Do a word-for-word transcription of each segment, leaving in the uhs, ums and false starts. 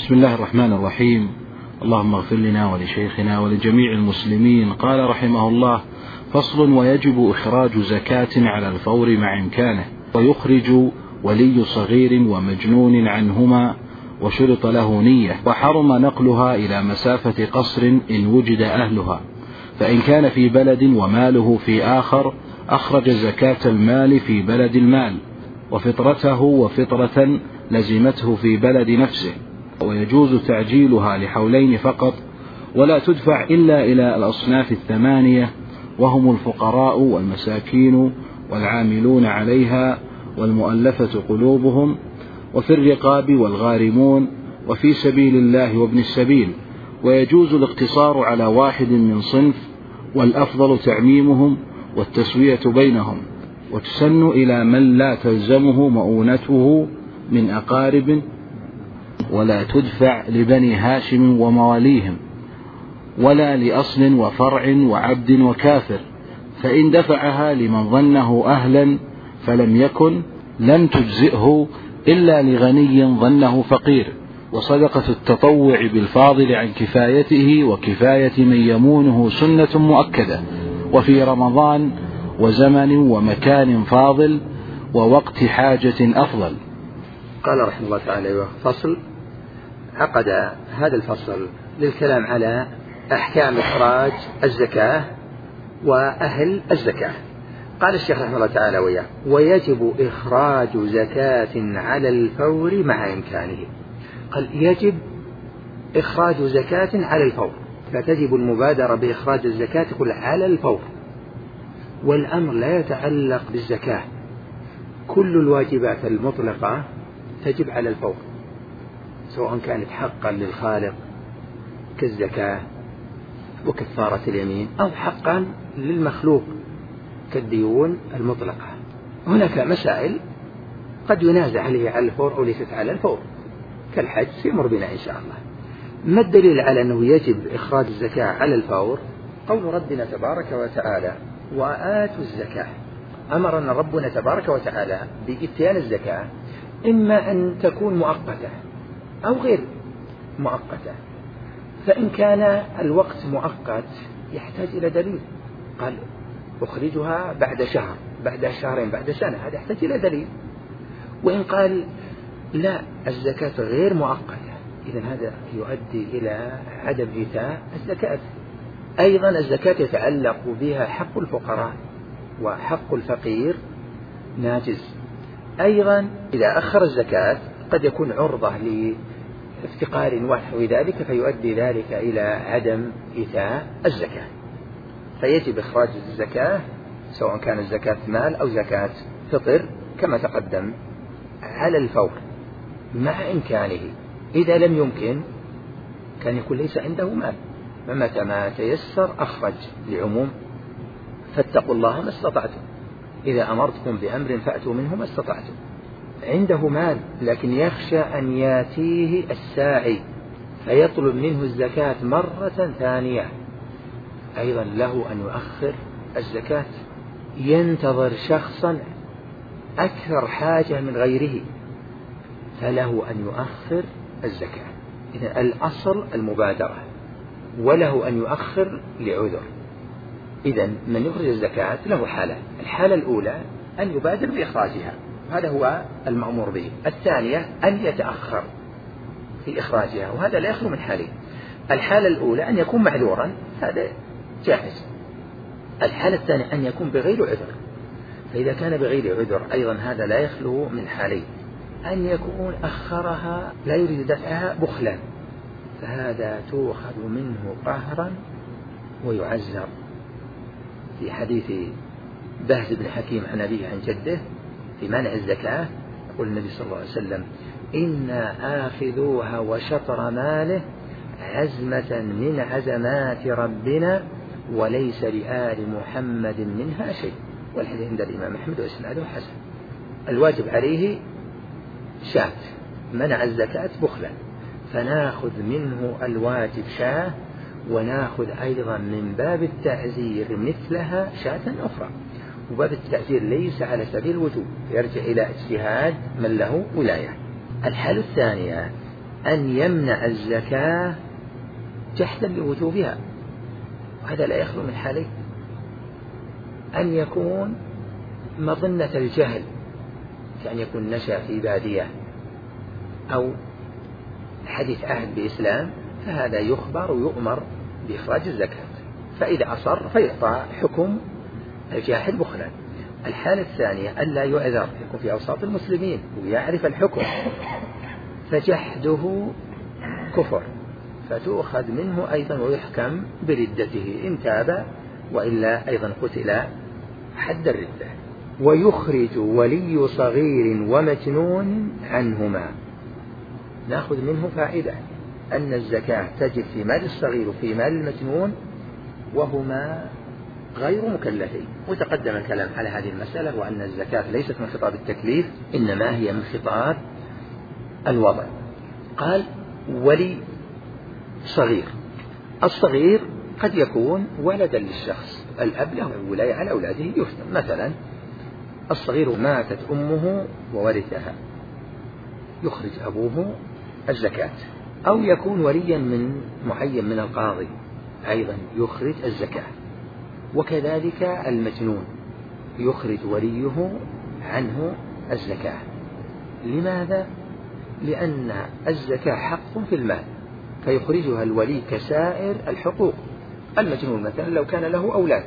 بسم الله الرحمن الرحيم. اللهم اغفر لنا ولشيخنا ولجميع المسلمين. قال رحمه الله: فصل: ويجب إخراج زكاة على الفور مع إمكانه، ويخرج ولي صغير ومجنون عنهما، وشرط له نية، وحرم نقلها إلى مسافة قصر إن وجد أهلها، فإن كان في بلد وماله في آخر أخرج زكاة المال في بلد المال، وفطرته وفطرة لزمته في بلد نفسه، ويجوز تعجيلها لحولين فقط، ولا تدفع إلا إلى الأصناف الثمانية، وهم الفقراء والمساكين والعاملون عليها والمؤلفة قلوبهم، وفي الرقاب والغارمون، وفي سبيل الله وابن السبيل. ويجوز الاقتصار على واحد من صنف، والأفضل تعميمهم والتسوية بينهم، وتسن إلى من لا تلزمه مؤونته من أقارب، ولا تدفع لبني هاشم ومواليهم، ولا لأصل وفرع وعبد وكافر، فإن دفعها لمن ظنه أهلا فلم يكن لم تجزئه إلا لغني ظنه فقير. وصدقة التطوع بالفاضل عن كفايته وكفاية من يمونه سنة مؤكدة، وفي رمضان وزمن ومكان فاضل ووقت حاجة أفضل. قال رحمه الله تعالى: فصل. عقد هذا الفصل للكلام على أحكام إخراج الزكاة وأهل الزكاة. قال الشيخ رحمه الله تعالى: وياه ويجب إخراج زكاة على الفور مع إمكانه. قال: يجب إخراج زكاة على الفور، فتجب المبادرة بإخراج الزكاة كل على الفور، والأمر لا يتعلق بالزكاة، كل الواجبات المطلقة تجب على الفور، سواء كانت حقا للخالق كالزكاة وكفارة اليمين، أو حقا للمخلوق كالديون المطلقة. هناك مسائل قد ينازع عليها على الفور أو ليست على الفور، كالحج سيمر بنا إن شاء الله. ما الدليل على أنه يجب إخراج الزكاة على الفور؟ قول ربنا تبارك وتعالى: وآتوا الزكاة. أمرنا ربنا تبارك وتعالى بإتيان الزكاة، إما أن تكون مؤقتة أو غير مؤقتة، فإن كان الوقت مؤقت يحتاج إلى دليل. قال: أخرجها بعد شهر، بعد شهرين، بعد سنة، هذا يحتاج إلى دليل. وإن قال لا، الزكاة غير مؤقتة، إذن هذا يؤدي إلى عدم إيتاء الزكاة. أيضا الزكاة يتعلق بها حق الفقراء، وحق الفقير ناجز. أيضا إذا أخر الزكاة قد يكون عرضة لافتقار ونحو ذلك، فيؤدي ذلك إلى عدم إيتاء الزكاة. فيجب إخراج الزكاة سواء كان الزكاة مال أو زكاة فطر كما تقدم على الفور مع إمكانه. إذا لم يمكن كان يكون ليس عنده مال، فمتى ما تيسر أخرج، لعموم فاتقوا الله ما استطعتم، إذا أمرتكم بأمر فأتوا منه ما استطعتم. عنده مال لكن يخشى أن ياتيه الساعي فيطلب منه الزكاة مرة ثانية، أيضا له أن يؤخر الزكاة، ينتظر شخصا أكثر حاجة من غيره فله أن يؤخر الزكاة. إذن الأصل المبادرة، وله أن يؤخر لعذر. إذن من يخرج الزكاة له حالة: الحالة الأولى أن يبادر بإخراجها، هذا هو المأمور به. الثانية أن يتأخر في إخراجها، وهذا لا يخلو من حالين. الحالة الأولى أن يكون معذورا، هذا جائز. الحالة الثانية أن يكون بغير عذر، فإذا كان بغير عذر أيضا هذا لا يخلو من حالين: أن يكون أخرها لا يريد دفعها بخلا، فهذا تؤخذ منه قهرا ويعزر. في حديث بهز بن حكيم عن أبيه عن جده في منع الزكاة يقول النبي صلى الله عليه وسلم: إنا آخذوها وشطر ماله عزمة من عزمات ربنا وليس لآل محمد منها شيء. والحديث عند الإمام أحمد وإسناده حسن. الواجب عليه شاة، منع الزكاة بخلا، فناخذ منه الواجب شاة، وناخذ أيضا من باب التعزير مثلها شاة أخرى. وباب التعزير ليس على سبيل الوجوب، يرجع إلى اجتهاد من له ولاية. الحالة الثانية أن يمنع الزكاة جحدا لوجوبها، وهذا لا يخلو من حالين: أن يكون مظنة الجهل، كأن يكون نشأ في بادية أو حديث عهد بإسلام، فهذا يخبر ويؤمر بإخراج الزكاة، فإذا أصر فيعطى حكم الجاحد بخلا. الحالة الثانية ألا يعذر، يكون في أوساط المسلمين ويعرف الحكم، فجحده كفر، فتؤخذ منه أيضا ويحكم بردته إن تاب، وإلا أيضا قتل حد الردة. ويخرج ولي صغير ومجنون عنهما. نأخذ منه فائدة أن الزكاة تجب في مال الصغير وفي مال المجنون وهما غير مكلفين، وتقدم الكلام على هذه المسألة، وأن الزكاة ليست من خطاب التكليف إنما هي من خطاب الوضع. قال ولي صغير. الصغير قد يكون ولدا للشخص، الأب له ولاية على أولاده يفتن، مثلا الصغير ماتت أمه وورثها، يخرج أبوه الزكاة. أو يكون وليا من معين من القاضي، أيضا يخرج الزكاة. وكذلك المجنون يخرج وليه عنه الزكاة. لماذا؟ لأن الزكاة حق في المال، فيخرجها الولي كسائر الحقوق. المجنون مثلا لو كان له أولاد،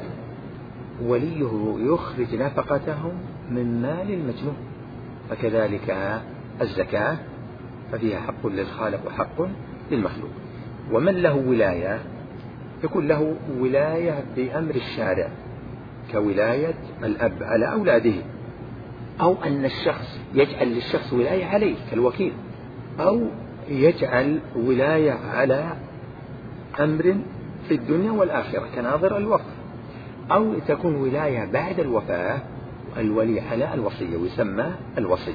وليه يخرج نفقتهم من مال المجنون، فكذلك الزكاة ففيها حق للخالق وحق للمخلوق. ومن له ولاية يكون له ولاية بأمر الشارع، كولاية الأب على أولاده، أو أن الشخص يجعل للشخص ولاية عليه كالوكيل، أو يجعل ولاية على أمر في الدنيا والآخرة كناظر الوقف، أو تكون ولاية بعد الوفاة الولي على الوصية ويسمى الوصي.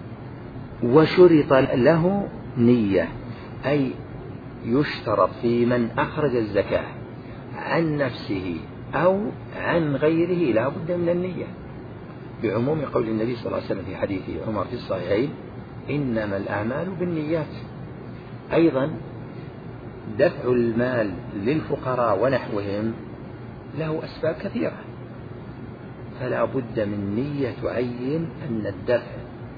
وشرط له نية، أي يشترط في من أخرج الزكاة عن نفسه أو عن غيره لا بد من النية، بعموم قول النبي صلى الله عليه وسلم في حديث عمر في الصحيحين: إنما الأعمال بالنيات. أيضا دفع المال للفقراء ونحوهم له أسباب كثيرة، فلا بد من نية تعين أن الدفع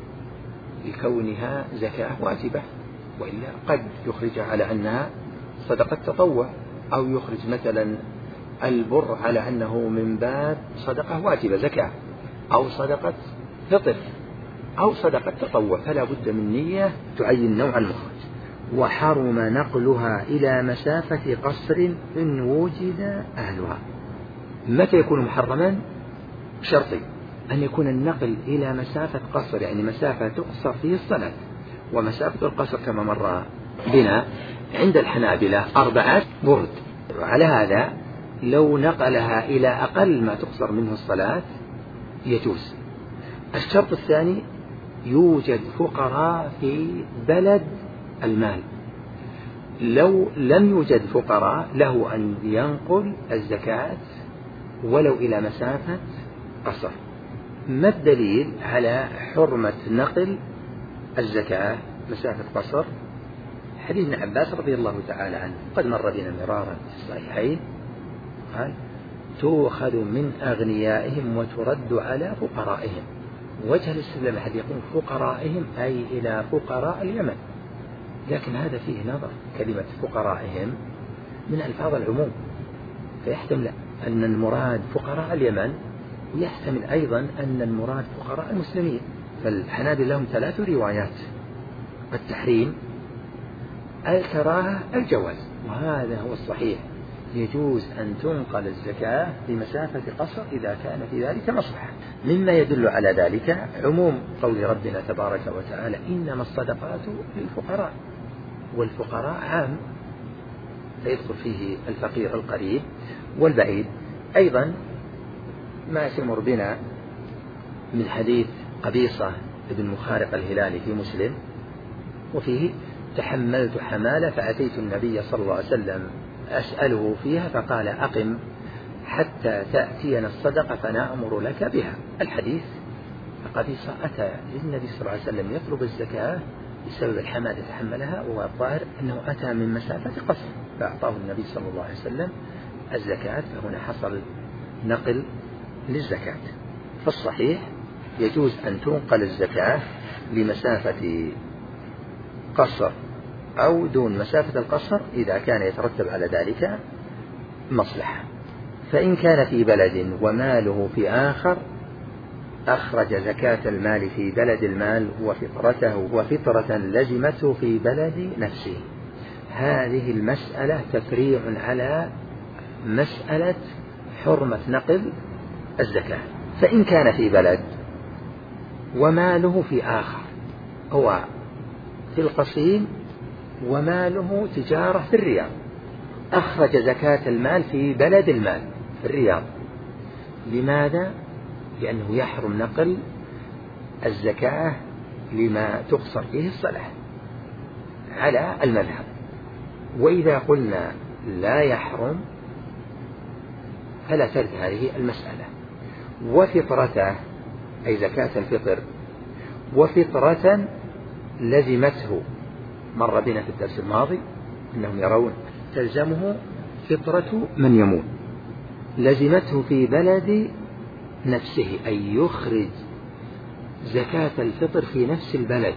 لكونها زكاة واجبة، وإلا قد يخرج على أنها صدقة تطوع، أو يخرج مثلا البر على أنه من باب صدقة واجبة زكاة، أو صدقة فطر، أو صدقة تطوع، فلا بد من نية تعين نوع المخرج. وحرم نقلها إلى مسافة قصر إن وجد أهلها. متى يكون محرما؟ شرطي: أن يكون النقل إلى مسافة قصر، يعني مسافة تقصر فيه الصلاة. ومسافة القصر كما مر بنا عند الحنابلة أربعة برد. على هذا لو نقلها إلى أقل ما تقصر منه الصلاة يجوز. الشرط الثاني: يوجد فقراء في بلد المال. لو لم يوجد فقراء له أن ينقل الزكاة ولو إلى مسافة قصر. ما الدليل على حرمة نقل الزكاة مسافة قصر؟ حديث ابن عباس رضي الله تعالى عنه قد مر بنا مرارا في الصحيحين، قال: تؤخذ من أغنيائهم وترد على فقرائهم. وجه الاستدلال أحد يقول فقرائهم أي إلى فقراء اليمن، لكن هذا فيه نظر. كلمة فقرائهم من ألفاظ العموم، فيحتمل أن المراد فقراء اليمن، ويحتمل أيضا أن المراد فقراء المسلمين. فالحنابلة لهم ثلاث روايات: التحريم، الكراهة، الجواز. وهذا هو الصحيح، يجوز أن تنقل الزكاة بمسافة قصر إذا كان في ذلك مصلحة. مما يدل على ذلك عموم قول ربنا تبارك وتعالى: إنما الصدقات للفقراء. والفقراء عام، فيدخل فيه الفقير القريب والبعيد. أيضا ما يمر بنا من حديث قبيصة بن مخارق الهلالي في مسلم، وفيه: تحملت حمالة فأتيت النبي صلى الله عليه وسلم أسأله فيها فقال: أقم حتى تأتينا الصدقة فنأمر لك بها. الحديث: قبيصة أتى للنبي صلى الله عليه وسلم يطلب الزكاة بسبب الحمادة تحملها، والظاهر أنه أتى من مسافة قصر فأعطاه النبي صلى الله عليه وسلم الزكاة، فهنا حصل نقل للزكاة. فالصحيح يجوز أن تنقل الزكاة لمسافة قصر أو دون مسافة القصر إذا كان يترتب على ذلك مصلحة. فإن كان في بلد وماله في آخر أخرج زكاة المال في بلد المال وفطرته وفطرة لزمته في بلد نفسه. هذه المسألة تفريع على مسألة حرمة نقل الزكاة. فإن كان في بلد وماله في آخر، هو في القصيم وماله تجارة في الرياض، أخرج زكاة المال في بلد المال في الرياض. لماذا؟ لأنه يحرم نقل الزكاة لما تقصر فيه الصلاة على المذهب. وإذا قلنا لا يحرم فلا ترد هذه المسألة. وفطرته أي زكاة الفطر، وفطرة لزمته، مر بنا في الدرس الماضي أنهم يرون تلزمه فطرة من يموت، لزمته في بلد نفسه أي يخرج زكاة الفطر في نفس البلد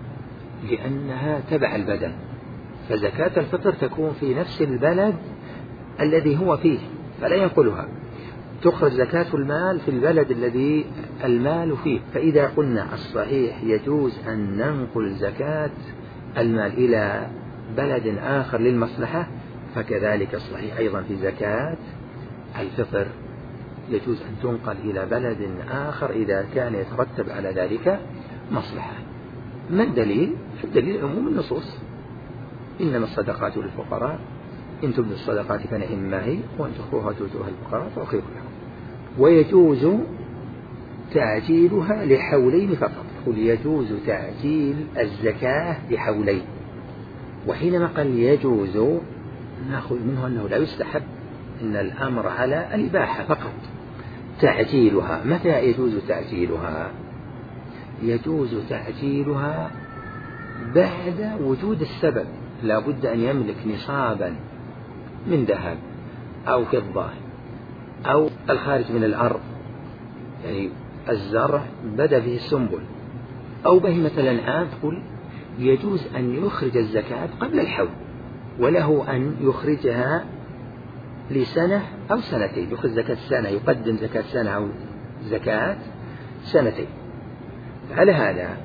لأنها تبع البدن، فزكاة الفطر تكون في نفس البلد الذي هو فيه فلا ينقلها. تخرج زكاة المال في البلد الذي المال فيه. فإذا قلنا الصحيح يجوز أن ننقل زكاة المال إلى بلد آخر للمصلحة، فكذلك الصحيح أيضا في زكاة الفطر يجوز أن تنقل إلى بلد آخر إذا كان يترتب على ذلك مصلحة. ما الدليل؟ الدليل عموم النصوص: إنما الصدقات للفقراء إن تبدوا الصدقات فنعم ما هي وإن تخفوها وتؤتوها الفقراء فهو خير لكم. ويجوز تعجيلها لحولين فقط. قل يجوز تعجيل الزكاة لحولين. وحينما قال يجوز نأخذ منه أنه لا يستحب، إن الأمر على الإباحة فقط. تعجيلها متى يجوز تعجيلها؟ يجوز تعجيلها بعد وجود السبب. لا بد أن يملك نصابا من ذهب أو فضة أو الخارج من الأرض، يعني الزرع بدأ به السنبل أو بهيمة الأنعام، تقول يجوز أن يخرج الزكاة قبل الحول، وله أن يخرجها لسنة أو سنتين. يخرج زكاة سنة، يقدم زكاة سنة أو زكاة سنتين. على هذا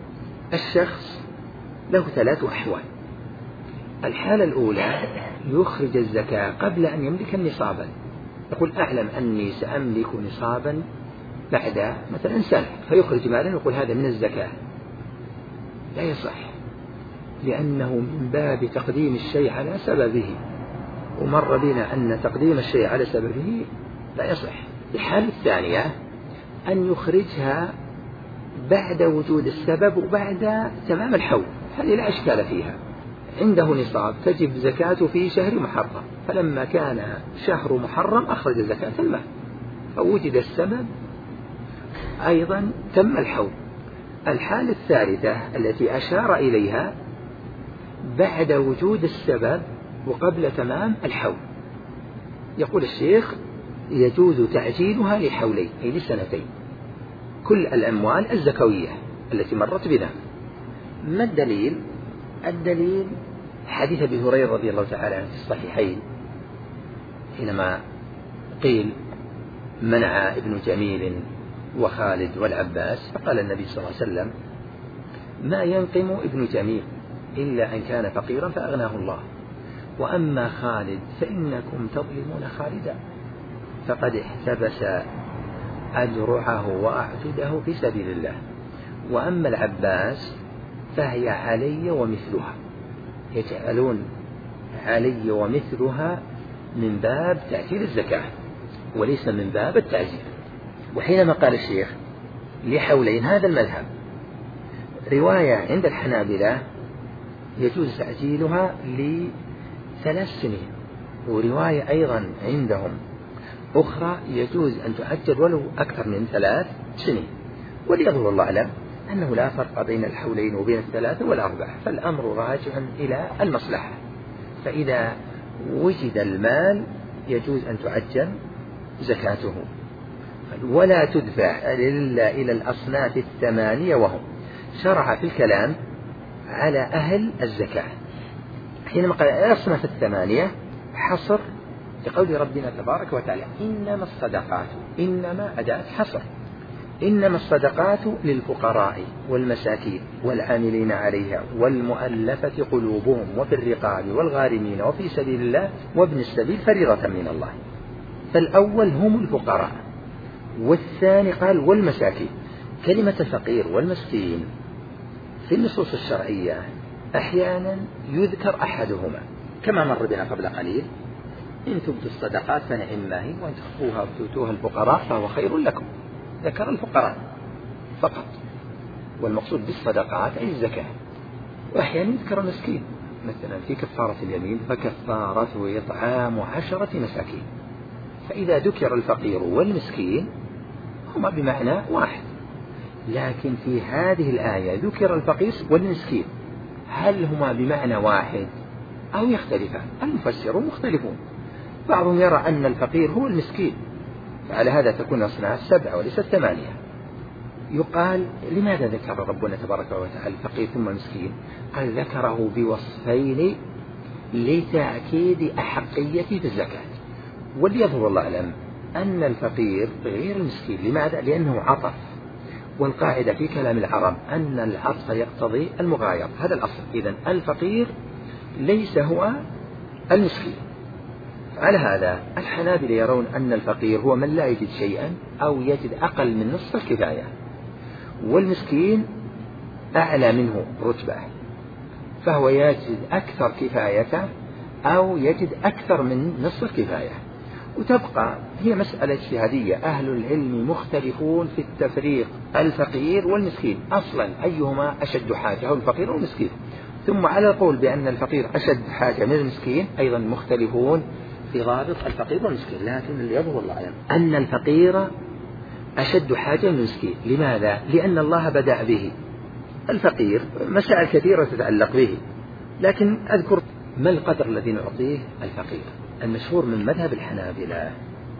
الشخص له ثلاث أحوال. الحالة الأولى يخرج الزكاة قبل أن يملك نصابا، يقول أعلم أني سأملك نصابا بعد مثلا سنة، فيخرج مالا ويقول هذا من الزكاة. لا يصح، لأنه من باب تقديم الشيء على سببه، ومر بنا أن تقديم الشيء على سببه لا يصح. الحالة الثانية أن يخرجها بعد وجود السبب وبعد تمام الحول، هذه لا إشكال فيها. عنده نصاب تجب زكاته في شهر محرم، فلما كان شهر محرم أخرج زكاة المال، فوجد السبب أيضا تم الحول. الحالة الثالثة التي أشار إليها بعد وجود السبب وقبل تمام الحول، يقول الشيخ يجوز تعجيلها لحولين أي لسنتين كل الأموال الزكوية التي مرت بنا. ما الدليل؟ الدليل حديث أبي هريرة رضي الله تعالى عنه في الصحيحين حينما قيل منع ابن جميل وخالد والعباس، فقال النبي صلى الله عليه وسلم ما ينقم ابن جميل إلا أن كان فقيرا فأغناه الله، وأما خالد فإنكم تظلمون خالدا فقد احتبس أدرعه وأعتده في سبيل الله، وأما العباس فهي علي ومثلها. يجعلون علي ومثلها من باب تعجيل الزكاة وليس من باب التعزير. وحينما قال الشيخ لحولين، هذا المذهب. رواية عند الحنابلة يجوز تعجيلها لثلاث سنين، ورواية أيضا عندهم أخرى يجوز أن تعجل ولو أكثر من ثلاث سنين. وليظهر الله أعلم أنه لا فرق بين الحولين وبين الثلاثة والأربعة، فالأمر راجع إلى المصلحة. فإذا وجد المال يجوز أن تعجل زكاته، ولا تدفع إلا إلى الأصناف الثمانية، وهم شرع في الكلام على أهل الزكاة. حينما قال الأصناف الثمانية حصر لقول ربنا تبارك وتعالى إنما الصدقات، إنما أداة حصر، إنما الصدقات للفقراء والمساكين والعاملين عليها والمؤلفة قلوبهم وفي الرقاب والغارمين وفي سبيل الله وابن السبيل فريضة من الله. فالأول هم الفقراء، والثاني قال والمساكين. كلمة الفقير والمسكين في النصوص الشرعية أحيانا يذكر أحدهما كما مر بنا قبل قليل، إن تبدوا الصدقات فنعما هي وإن تخفوها وتؤتوها الفقراء فهو خير لكم. ذكر الفقراء فقط، والمقصود بالصدقات أي الزكاة. وأحيانا يذكر المسكين، مثلا في كفارة اليمين فكفارته إطعام عشرة مساكين. فإذا ذكر الفقير والمسكين هما بمعنى واحد، لكن في هذه الآية ذكر الفقير والمسكين، هل هما بمعنى واحد أو يختلفان؟ المفسرون مختلفون، بعضهم يرى أن الفقير هو المسكين، فعلى هذا تكون أصناف سبعة وليست ثمانية. يقال لماذا ذكر ربنا تبارك وتعالى الفقير ثم المسكين؟ قال ذكره بوصفين لتأكيد أحقية الزكاة. وليظهر الله أعلم أن الفقير غير المسكين. لماذا؟ لأنه عطف، والقاعدة في كلام العرب أن العطف يقتضي المغايرة، هذا الأصل. إذن الفقير ليس هو المسكين. على هذا الحنابلة يرون أن الفقير هو من لا يجد شيئا أو يجد أقل من نصف الكفاية، والمسكين أعلى منه رتبة فهو يجد أكثر كفايته أو يجد أكثر من نصف الكفاية. وتبقى هي مسألة اجتهادية، أهل العلم مختلفون في التفريق الفقير والمسكين أصلا أيهما أشد حاجة، هو الفقير والمسكين. ثم على القول بأن الفقير أشد حاجة من المسكين أيضا مختلفون في ضابط الفقير والمسكين، لكن اللي يظهر الله أعلم أن الفقير أشد حاجة من المسكين. لماذا؟ لأن الله بدأ به. الفقير مسائل كثيرة تتعلق به، لكن أذكر ما القدر الذي نعطيه الفقير. المشهور من مذهب الحنابلة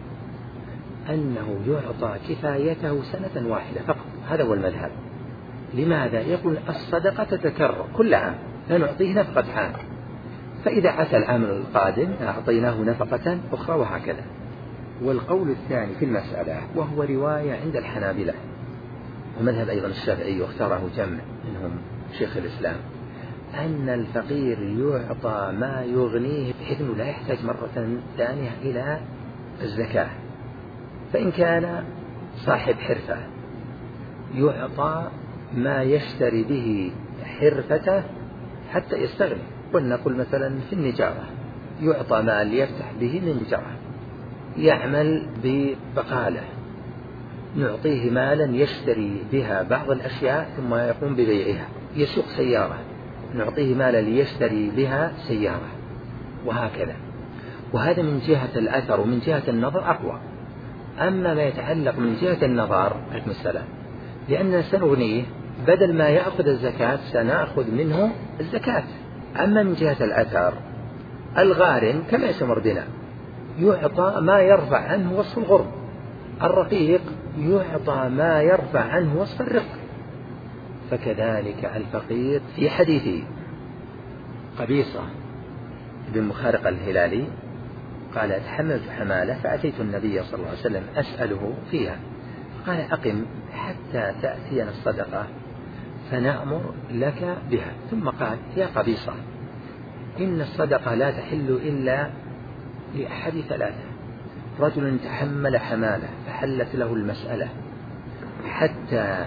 أنه يعطى كفايته سنة واحدة فقط، هذا هو المذهب. لماذا؟ يقول الصدقة تتكرر كل عام، فنعطيه نفقة عام، فإذا عسى العام القادم أعطيناه نفقة أخرى وهكذا. والقول الثاني في المسألة وهو رواية عند الحنابلة ومذهب أيضا الشافعي واختاره جمع منهم شيخ الإسلام، أن الفقير يعطى ما يغنيه بحيث أنه لا يحتاج مرة ثانية إلى الزكاة. فإن كان صاحب حرفة يعطى ما يشتري به حرفته حتى يستغني. ولنقل مثلا في النجارة يعطى مال يفتح به من نجارة، يعمل ببقالة نعطيه مالا يشتري بها بعض الأشياء ثم يقوم ببيعها، يسوق سيارة نعطيه مالا ليشتري بها سيارة، وهكذا. وهذا من جهة الأثر ومن جهة النظر أقوى. أما ما يتعلق من جهة النظر عليكم السلام، لأننا سنغنيه بدل ما يأخذ الزكاة سنأخذ منه الزكاة. أما من جهة الأثر الغارم كما يسمر بنا يعطى ما يرفع عنه وصف الغرب، الرقيق يعطى ما يرفع عنه وصف الرق. فكذلك الفقير في حديث قبيصة بن مخارق الهلالي قال تحملت حمالة فأتيت النبي صلى الله عليه وسلم أسأله فيها، قال أقم حتى تأتينا الصدقة فنأمر لك بها. ثم قال يا قبيصة إن الصدقة لا تحل إلا لأحد ثلاثة: رجل تحمل حمالة فحلت له المسألة حتى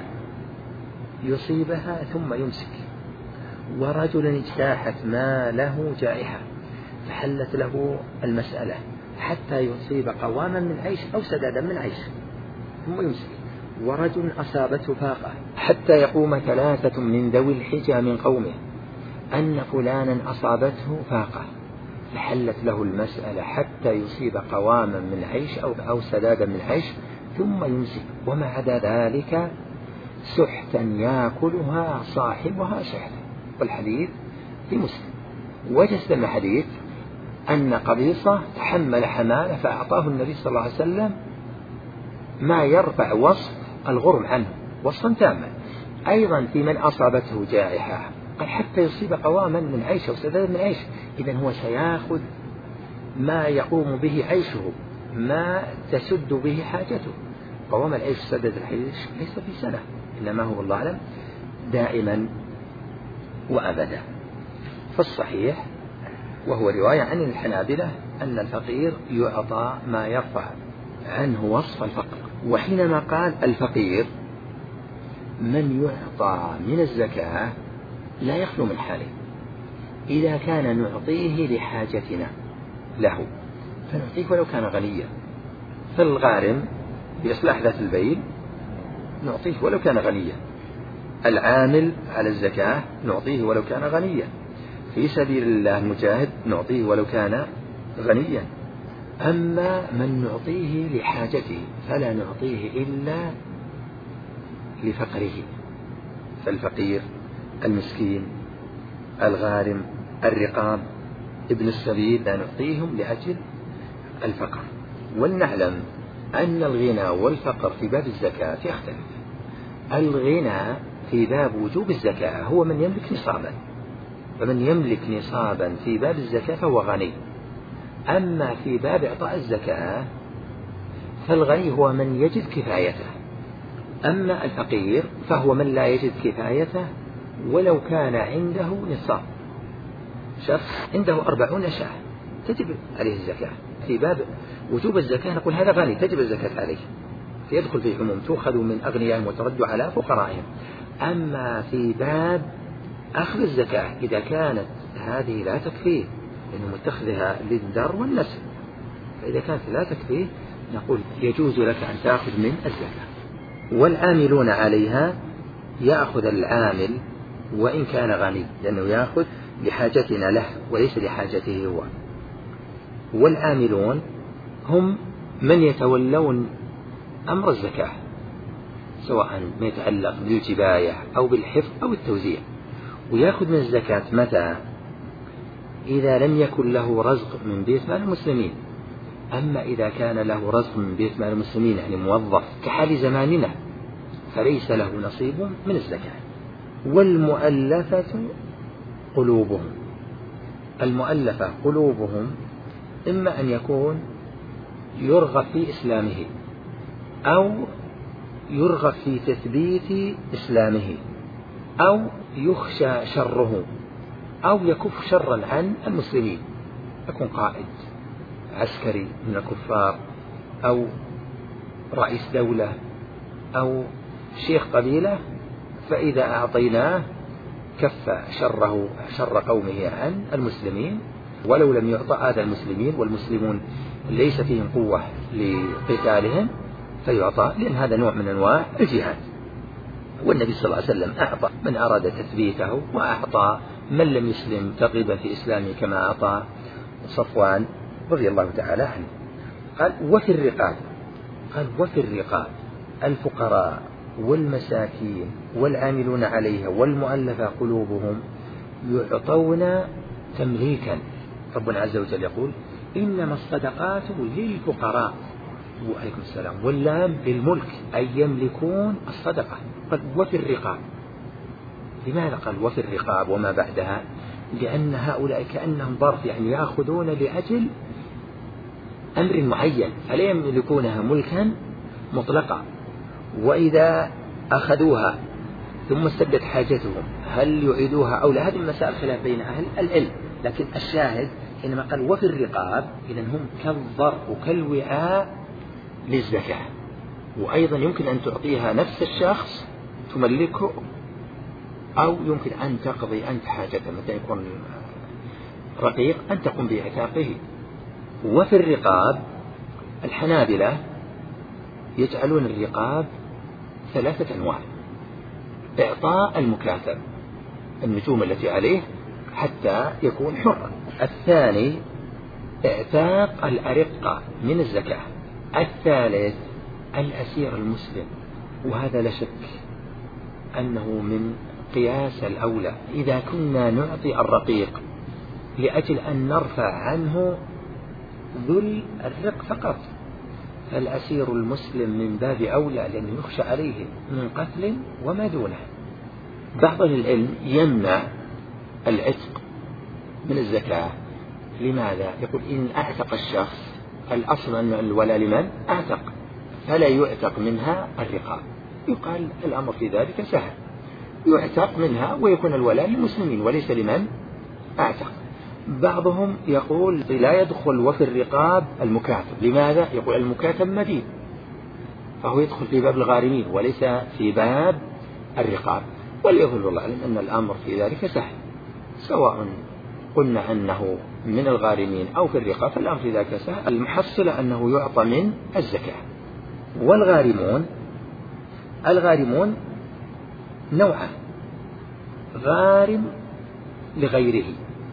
يصيبها ثم يمسك، ورجل اجتاحت ما له جائحة فحلت له المسألة حتى يصيب قواما من عيش أو سدادا من عيش ثم يمسك، ورجل أصابته فاقة حتى يقوم ثلاثة من ذوي الحجى من قومه أن فلانا أصابته فاقة فحلت له المسألة حتى يصيب قواما من عيش أو, أو سدادا من عيش ثم يمسك. وما عدا ذلك سحتا يأكلها صاحبها سحتا، والحديث في مسلم. وجسد الحديث أن قبيصة تحمل حمالة فأعطاه النبي صلى الله عليه وسلم ما يرفع وصف الغرم عنه وصفا تاما. أيضا في من أصابته جائحة قال حتى يصيب قواما من عيشه وسدادا من عيشه، إذن هو سيأخذ ما يقوم به عيشه، ما تسد به حاجته. قوام العيش سدد العيش ليس في سنة، إنما هو الله أعلم دائما وأبدا. فالصحيح وهو رواية عن الحنابلة أن الفقير يعطى ما يرفع عنه وصف الفقر. وحينما قال الفقير من يعطى من الزكاة لا يخلو من حاله، إذا كان نعطيه لحاجتنا له فنعطيه ولو كان غنيا. فالغارم بإصلاح ذات البين نعطيه ولو كان غنيا، العامل على الزكاة نعطيه ولو كان غنيا، في سبيل الله المجاهد نعطيه ولو كان غنيا. أما من نعطيه لحاجته فلا نعطيه إلا لفقره. فالفقير المسكين الغارم الرقاب ابن السبيل لا نعطيهم لأجل الفقر. ولنعلم أن الغنى والفقر في باب الزكاة يختلف. الغنى في باب وجوب الزكاة هو من يملك نصابا، فمن يملك نصابا في باب الزكاة فهو غني. أما في باب إعطاء الزكاة فالغني هو من يجد كفايته، أما الفقير فهو من لا يجد كفايته ولو كان عنده نصاب. شخص عنده أربعون شاة تجب عليه الزكاة، في باب وجوب الزكاة نقول هذا غني تجب الزكاة عليه، فيدخل في عموم تؤخذ من أغنيائهم وترد على فقرائهم. أما في باب أخذ الزكاة إذا كانت هذه لا تكفيه لأنه متخذها للدر والنسل، فإذا كانت لا تكفيه نقول يجوز لك أن تأخذ من الزكاة. والعاملون عليها يأخذ العامل وإن كان غني، لأنه يأخذ لحاجتنا له وليس لحاجته هو. والعاملون هم من يتولون أمر الزكاة سواء ما يتعلق بالجباية أو بالحفظ أو التوزيع، ويأخذ من الزكاة متى؟ إذا لم يكن له رزق من بيت مال المسلمين. أما إذا كان له رزق من بيت مال المسلمين يعني موظف كحال زماننا فليس له نصيب من الزكاة. والمؤلفة قلوبهم، المؤلفة قلوبهم إما أن يكون يرغب في إسلامه أو يرغب في تثبيت إسلامه أو يخشى شره أو يكف شرا عن المسلمين، يكون قائد عسكري من الكفار أو رئيس دولة أو شيخ قبيلة، فإذا أعطيناه كف شره شر قومه عن المسلمين، ولو لم يعطى آذى المسلمين والمسلمون ليس فيهم قوة لقتالهم فيعطى، لأن هذا نوع من أنواع الجهاد. والنبي صلى الله عليه وسلم أعطى من أراد تثبيته وأعطى من لم يسلم ترغيبا في إسلامه كما أعطى صفوان رضي الله تعالى عنه. قال وفي الرقاب، قال وفي الرقاب الفقراء والمساكين والعاملون عليها والمؤلفة قلوبهم يعطون تمليكا. ربنا عز وجل يقول إنما الصدقات للفقراء وعليكم السلام واللام للملك أي يملكون الصدقة. قال وفي الرقاب، لماذا قال وفي الرقاب وما بعدها؟ لأن هؤلاء كأنهم ظرف يعني يأخذون لأجل أمر معين فلا يملكونها ملكا مطلقا، وإذا أخذوها ثم استبدت حاجتهم هل يعيدوها أو لا؟ هذه مسائل خلاف بين أهل العلم، لكن الشاهد حينما قال وفي الرقاب إذن هم كالظرف وكالوعاء للزكاة. وأيضا يمكن أن تعطيها نفس الشخص تملكه أو يمكن أن تقضي أنت حاجته، متى يكون رقيق أن تقوم بعتاقه. وفي الرقاب الحنابلة يجعلون الرقاب ثلاثة أنواع: إعطاء المكاتب النجوم التي عليه حتى يكون حرا، الثاني اعتاق الأرقة من الزكاة، الثالث الأسير المسلم، وهذا لا شك أنه من قياس الأولى إذا كنا نعطي الرقيق لأجل أن نرفع عنه ذل الرق فقط، فالأسير المسلم من باب أولى لأنه يخشى عليه من قتل وما دونه. بعض العلم يمنع العتق من الزكاة. لماذا؟ يقول إن أعتق الشخص الأصل أن الولاء لمن أعتق فلا يعتق منها الرقاب، يقال الأمر في ذلك سهل، يعتق منها ويكون الولاء للمسلمين وليس لمن أعتق. بعضهم يقول لا يدخل وفي الرقاب المكاتب. لماذا؟ يقول المكاتب مدين فهو يدخل في باب الغارمين وليس في باب الرقاب. وليظل الله أعلم أن الأمر في ذلك سهل، سواء قلنا أنه من الغارمين أو في الرقاب فالأمر في ذلك سهل. المحصلة أنه يعطى من الزكاة. والغارمون الغارمون نوعان: غارم لغيره،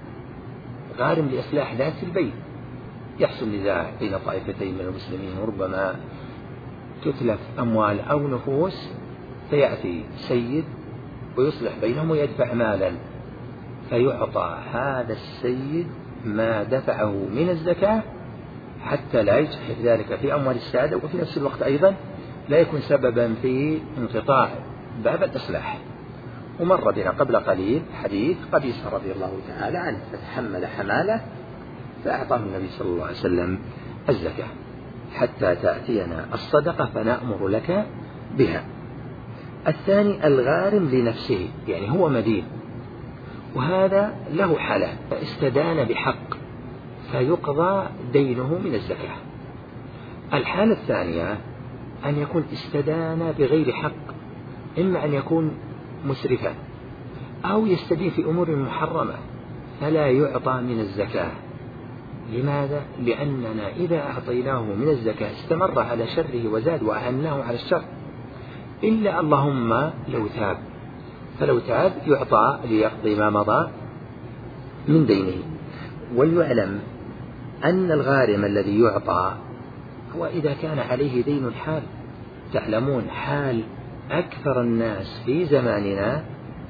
غارم لإصلاح ذات البين، يحصل نزاع بين طائفتين من المسلمين وربما تتلف أموال أو نفوس، فيأتي سيد ويصلح بينهم ويدفع مالا، فيعطى هذا السيد ما دفعه من الزكاة حتى لا يجحف ذلك في أموال السادة، وفي نفس الوقت أيضا لا يكون سببا في انقطاع باب الإصلاح. ومر بنا قبل قليل حديث قبيصة رضي الله تعالى عنه فتحمل حمالة فأعطاه النبي صلى الله عليه وسلم الزكاة حتى تأتينا الصدقة فنأمر لك بها. الثاني الغارم لنفسه، يعني هو مدين وهذا له حالة، استدان بحق فيقضى دينه من الزكاة. الحالة الثانية أن يكون استدان بغير حق، إما أن يكون مسرفا أو يستدين في أمور محرمة فلا يعطى من الزكاة. لماذا؟ لأننا إذا أعطيناه من الزكاة استمر على شره وزاد وأعناه على الشر، إلا اللهم لو تاب، فلو تاب يعطى ليقضي ما مضى من دينه. وليعلم أن الغارم الذي يعطى هو إذا كان عليه دين حال. تعلمون حال أكثر الناس في زماننا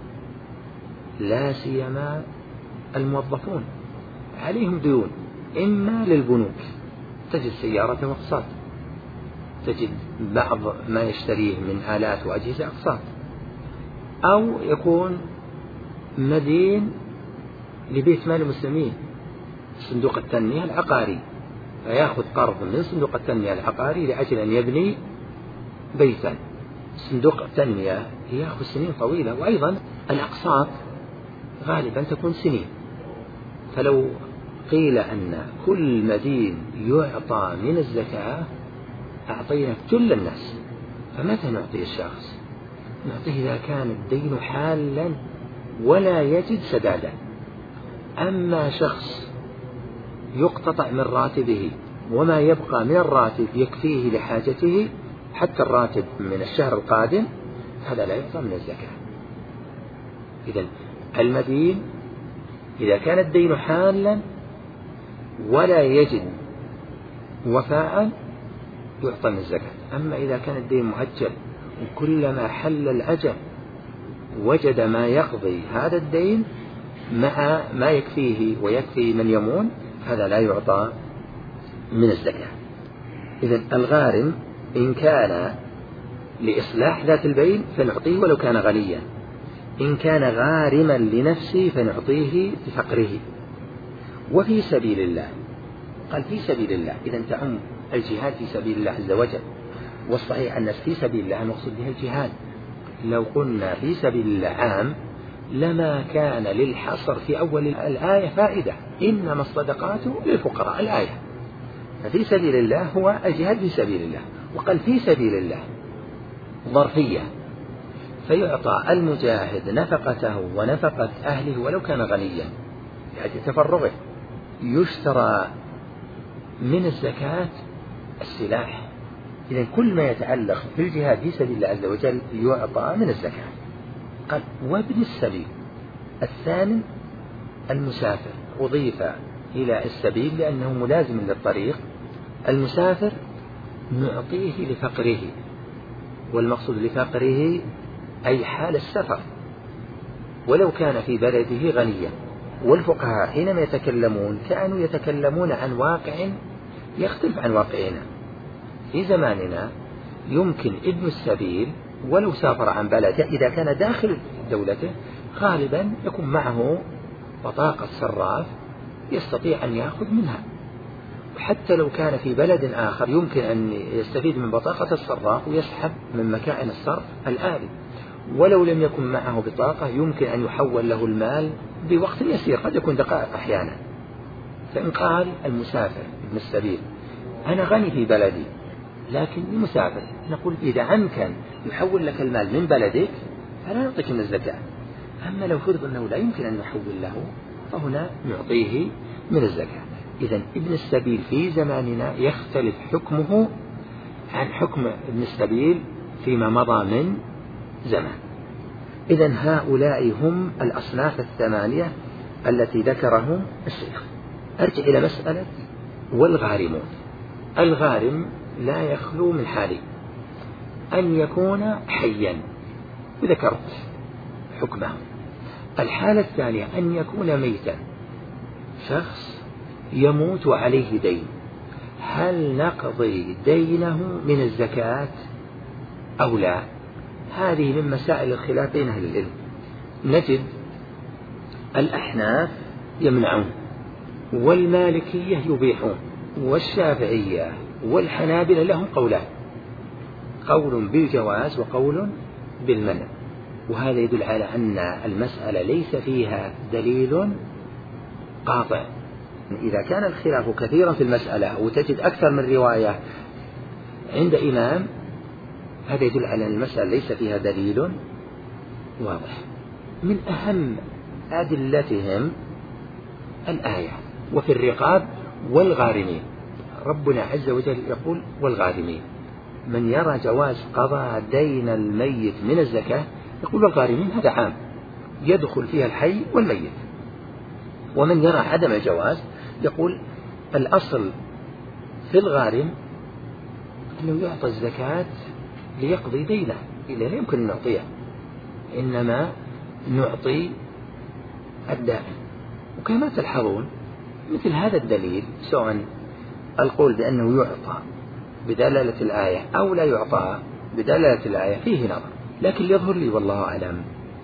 لا سيما الموظفون عليهم ديون، إما للبنوك تجد سيارة أقساط، تجد بعض ما يشتريه من آلات وأجهزة أقساط، أو يكون مدين لبيت مال المسلمين صندوق التنمية العقاري فيأخذ قرض من صندوق التنمية العقاري لأجل أن يبني بيتا. صندوق التنمية يأخذ سنين طويلة، وأيضا الأقساط غالبا تكون سنين. فلو قيل أن كل مدين يعطى من الزكاة أعطينا كل الناس، فمتى نعطي الشخص؟ نعطيه إذا كان الدين حالا ولا يجد سدادا. أما شخص يقتطع من راتبه وما يبقى من الراتب يكفيه لحاجته حتى الراتب من الشهر القادم، هذا لا يعطى من الزكاة. إذن المدين إذا كان الدين حالا ولا يجد وفاء يعطى من الزكاة. أما إذا كان الدين مؤجل وكلما حل الأجل وجد ما يقضي هذا الدين مع ما يكفيه ويكفي من يمون، هذا لا يعطى من الزكاة. إذن الغارم إن كان لإصلاح ذات البين فنعطيه ولو كان غنيا، إن كان غارما لنفسه فنعطيه بفقره. وفي سبيل الله، قال في سبيل الله إذا تعم الجهاد في سبيل الله عز وجل، والصحيح أن في سبيل الله نقصد بها الجهاد. لو قلنا في سبيل الله عام لما كان للحصر في أول الآية فائدة، إنما الصدقات للفقراء الآية. ففي سبيل الله هو الجهاد في سبيل الله، وقال في سبيل الله ظرفية، فيعطى المجاهد نفقته ونفقة أهله ولو كان غنيا يعني تفرغه. يشترى من الزكاة السلاح. إذن كل ما يتعلق بالجهاد في سبيل الله عز وجل يعطى من الزكاة. قال وابن السبيل الثاني المسافر، أضيف إلى السبيل لأنه ملازم للطريق. المسافر نعطيه لفقره، والمقصود لفقره أي حال السفر ولو كان في بلده غنيا. والفقهاء حينما يتكلمون كانوا يتكلمون عن واقع يختلف عن واقعنا. في زماننا يمكن ابن السبيل ولو سافر عن بلده إذا كان داخل دولته غالبا يكون معه بطاقة صراف يستطيع أن يأخذ منها، وحتى لو كان في بلد آخر يمكن أن يستفيد من بطاقة الصراف ويسحب من مكائن الصرف الآلي. ولو لم يكن معه بطاقة يمكن أن يحول له المال بوقت يسير، قد يكون دقائق أحيانا. فإن قال المسافر ابن السبيل أنا غني في بلدي لكن مسافر، نقول إذا أمكن يحول لك المال من بلدك فلا نعطيك من الزكاة. أما لو فرض أنه لا يمكن أن يحول له فهنا نعطيه من الزكاة. إذن ابن السبيل في زماننا يختلف حكمه عن حكم ابن السبيل فيما مضى من زمان. إذن هؤلاء هم الأصناف الثمانية التي ذكرهم الشيخ. أرجع إلى مسألة والغارمون. الغارم لا يخلو من حالين: أن يكون حيا وذكرت حكمه، الحالة الثانية أن يكون ميتا، شخص يموت وعليه دين، هل نقضي دينه من الزكاة أو لا؟ هذه من مسائل الخلاف بين أهل العلم. نجد الأحناف يمنعون، والمالكية يبيحون، والشافعية والحنابلة لهم قولان: قول بالجواز وقول بالمنع. وهذا يدل على أن المسألة ليس فيها دليل قاطع. إذا كان الخلاف كثيرا في المسألة وتجد أكثر من رواية عند إمام، هذا يدل على أن المسألة ليس فيها دليل واضح. من أهم أدلتهم الآية: وفي الرقاب والغارمين. ربنا عز وجل يقول والغارمين. من يرى جواز قضاء دين الميت من الزكاة يقول والغارمين، هذا عام يدخل فيها الحي والميت. ومن يرى عدم الجواز يقول الأصل في الغارم أنه يعطى الزكاة ليقضي دينه، إلا لا يمكن أن نعطيه، إنما نعطي الدائن. وكما تلحظون مثل هذا الدليل، سواء القول بأنه يعطى بدلالة الآية أو لا يعطى بدلالة الآية فيه نظر، لكن يظهر لي والله أعلم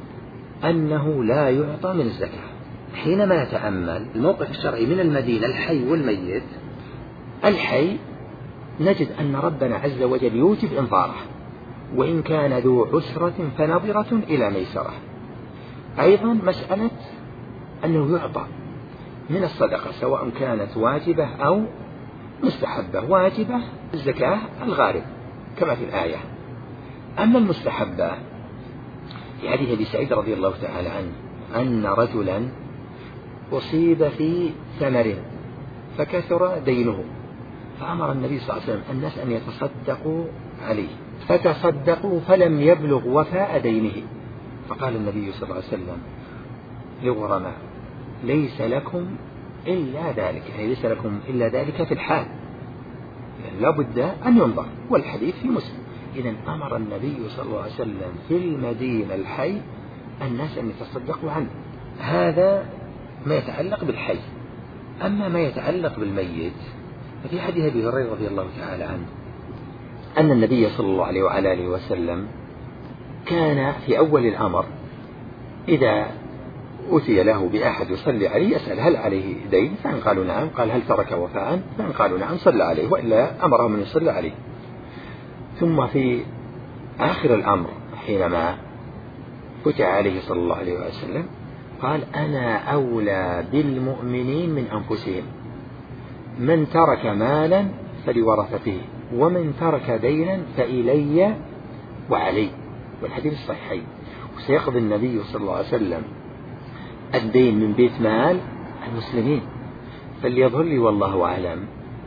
أنه لا يعطى من الزكاة. حينما يتأمل الموقف الشرعي من المدينة الحي والميت، الحي نجد أن ربنا عز وجل يوجب إنظاره، وإن كان ذو عسرة فنظرة إلى ميسرة. أيضا مسألة أنه يعطى من الصدقة سواء كانت واجبة أو مستحبة. واجبة الزكاة الغارب كما في الآية. أما المستحبة في حديث أبي سعيد رضي الله تعالى عنه أن رجلا أصيب في ثمر فكثر دينه، فأمر النبي صلى الله عليه وسلم الناس أن يتصدقوا عليه، فتصدقوا فلم يبلغ وفاء دينه. فقال النبي صلى الله عليه وسلم للغرماء: ليس لكم إلا ذلك، يعني ليس لكم إلا ذلك في الحال، يعني لا بد أن ينظر. والحديث في مسلم. إذن أمر النبي صلى الله عليه وسلم في المدينة الحي الناس أن يتصدقوا عنه. هذا ما يتعلق بالحي. أما ما يتعلق بالميت ففي حديث أبي هريرة رضي الله تعالى عنه أن النبي صلى الله عليه وعلى آله وسلم كان في أول الأمر إذا أتي له بأحد يصلي عليه يسأل هل عليه دين، فإن قالوا نعم قال هل ترك وفاء، فإن قالوا نعم صلى عليه، وإلا أمرهم أن يصلى عليه. ثم في آخر الأمر حينما فتح عليه صلى الله عليه وسلم قال: أنا أولى بالمؤمنين من أنفسهم، من ترك مالا فلورثته، ومن ترك دينا فإلي وعلي. والحديث الصحيحين. وسيقضي النبي صلى الله عليه وسلم الدين من بيت مال المسلمين. فليظهر لي والله أعلم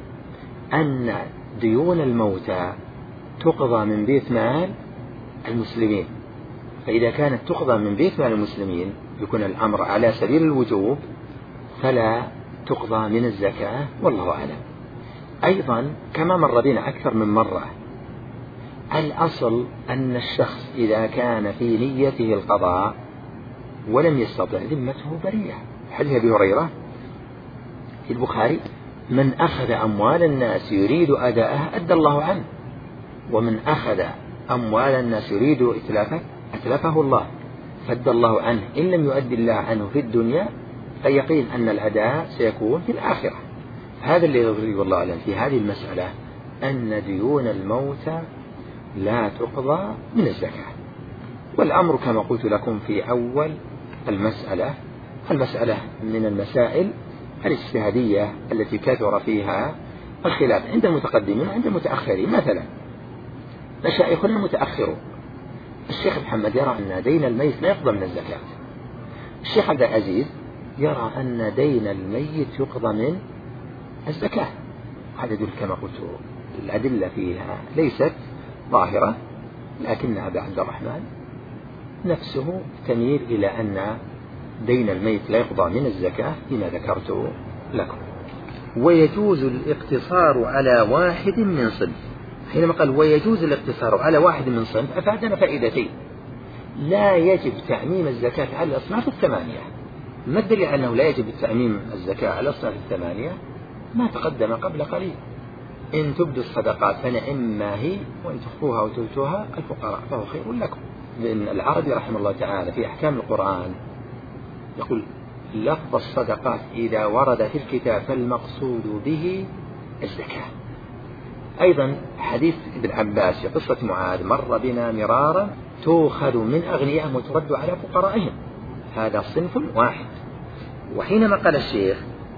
أن ديون الموتى تقضى من بيت مال المسلمين، فإذا كانت تقضى من بيت مال المسلمين يكون الأمر على سبيل الوجوب، فلا تقضى من الزكاة والله أعلم. أيضا كما مر بنا أكثر من مرة الأصل أن الشخص إذا كان في نيته القضاء ولم يستطع ذمته بريئة. حديث أبي هريرة في البخاري: من أخذ أموال الناس يريد أداءها أدى الله عنه، ومن أخذ أموال الناس يريد إتلافه أتلفه الله فأدى الله عنه، إن لم يؤدي الله عنه في الدنيا فيقين أن الأداء سيكون في الآخرة. هذا اللي يظهر والله أعلم في هذه المسألة، أن ديون الموتى لا تقضى من الزكاة. والأمر كما قلت لكم في أول المسألة، المسألة من المسائل الاجتهادية التي كثر فيها الخلاف عند المتقدمين وعند المتأخرين. مثلا مشايخنا المتأخرون، الشيخ محمد يرى أن دين الميت لا يقضى من الزكاة، الشيخ عبد العزيز يرى أن دين الميت يقضى من الزكاة. هذا يدل كما قلت الأدلة فيها ليست ظاهرة، لكن أبا عبد الرحمن نفسه تميل إلى أن دين الميت لا يقضى من الزكاة فيما ذكرته لكم. ويجوز الاقتصار على واحد من صنف. حينما قال ويجوز الاقتصار على واحد من صنف أفادنا فائدتين: لا يجب تعميم الزكاة على الأصناف الثمانية. ما الدليل أنه لا يجب تعميم الزكاة على الأصناف الثمانية؟ ما تقدم قبل قليل: إن تبدوا الصدقات فنعما هي، وإن تخفوها وتؤتوها الفقراء فهو خير لكم. لأن العربي رحمه الله تعالى في أحكام القرآن يقول: لفظ الصدقات إذا ورد في الكتاب فالمقصود به الزكاة. أيضا حديث ابن عباس في قصة معاذ: مر بنا مرارا تؤخذ من أغنيائهم وترد على فقرائهم. هذا صنف واحد. وحينما قال الشيخ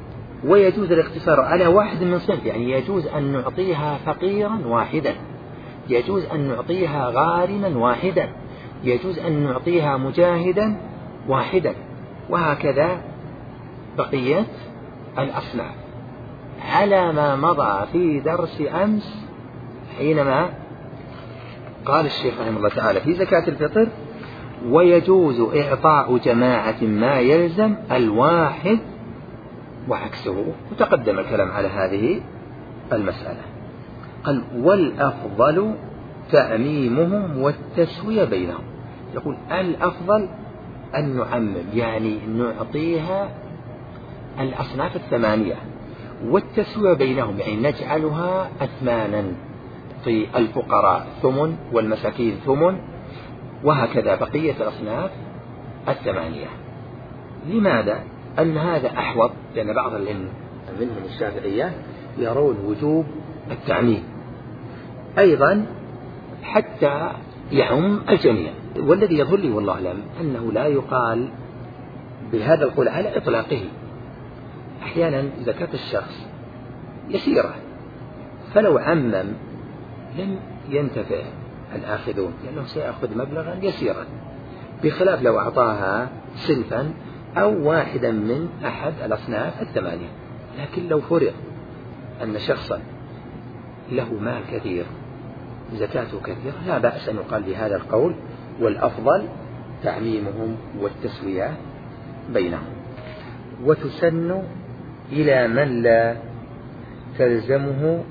ويجوز الاقتصار على واحد من صنف، يعني يجوز أن نعطيها فقيرا واحدا، يجوز أن نعطيها غارما واحدا، يجوز أن نعطيها مجاهدا واحدا، وهكذا بقية الأصناف، على ما مضى في درس أمس حينما قال الشيخ رحمه الله تعالى في زكاة الفطر: ويجوز إعطاء جماعة ما يلزم الواحد وعكسه. وتقدم الكلام على هذه المسألة. قال: والأفضل تعميمهم والتسوية بينهم. يقول الأفضل أن نعمم، يعني نعطيها الأصناف الثمانية، والتسوية بينهم يعني نجعلها أثمانا، في الفقراء ثمن والمساكين ثمن، وهكذا بقية الأصناف الثمانية. لماذا؟ أن هذا أحوط، لأن بعض العلم منهم الشافعية يرون وجوب التعميم أيضا حتى يعم الجميع. والذي يظهر لي والله أعلم أنه لا يقال بهذا القول على إطلاقه. أحيانا زكاة الشخص يسيرة، فلو عمم لم ينتفع الآخذون، لأنه سيأخذ مبلغا يسيرا، بخلاف لو أعطاها سلفا أو واحدا من أحد الأصناف الثمانية. لكن لو فرض أن شخصا له مال كثير زكاته كثيرة، لا بأس أن يقال بهذا القول، والأفضل تعميمهم والتسوية بينهم. وتسن إلى من لا تلزمه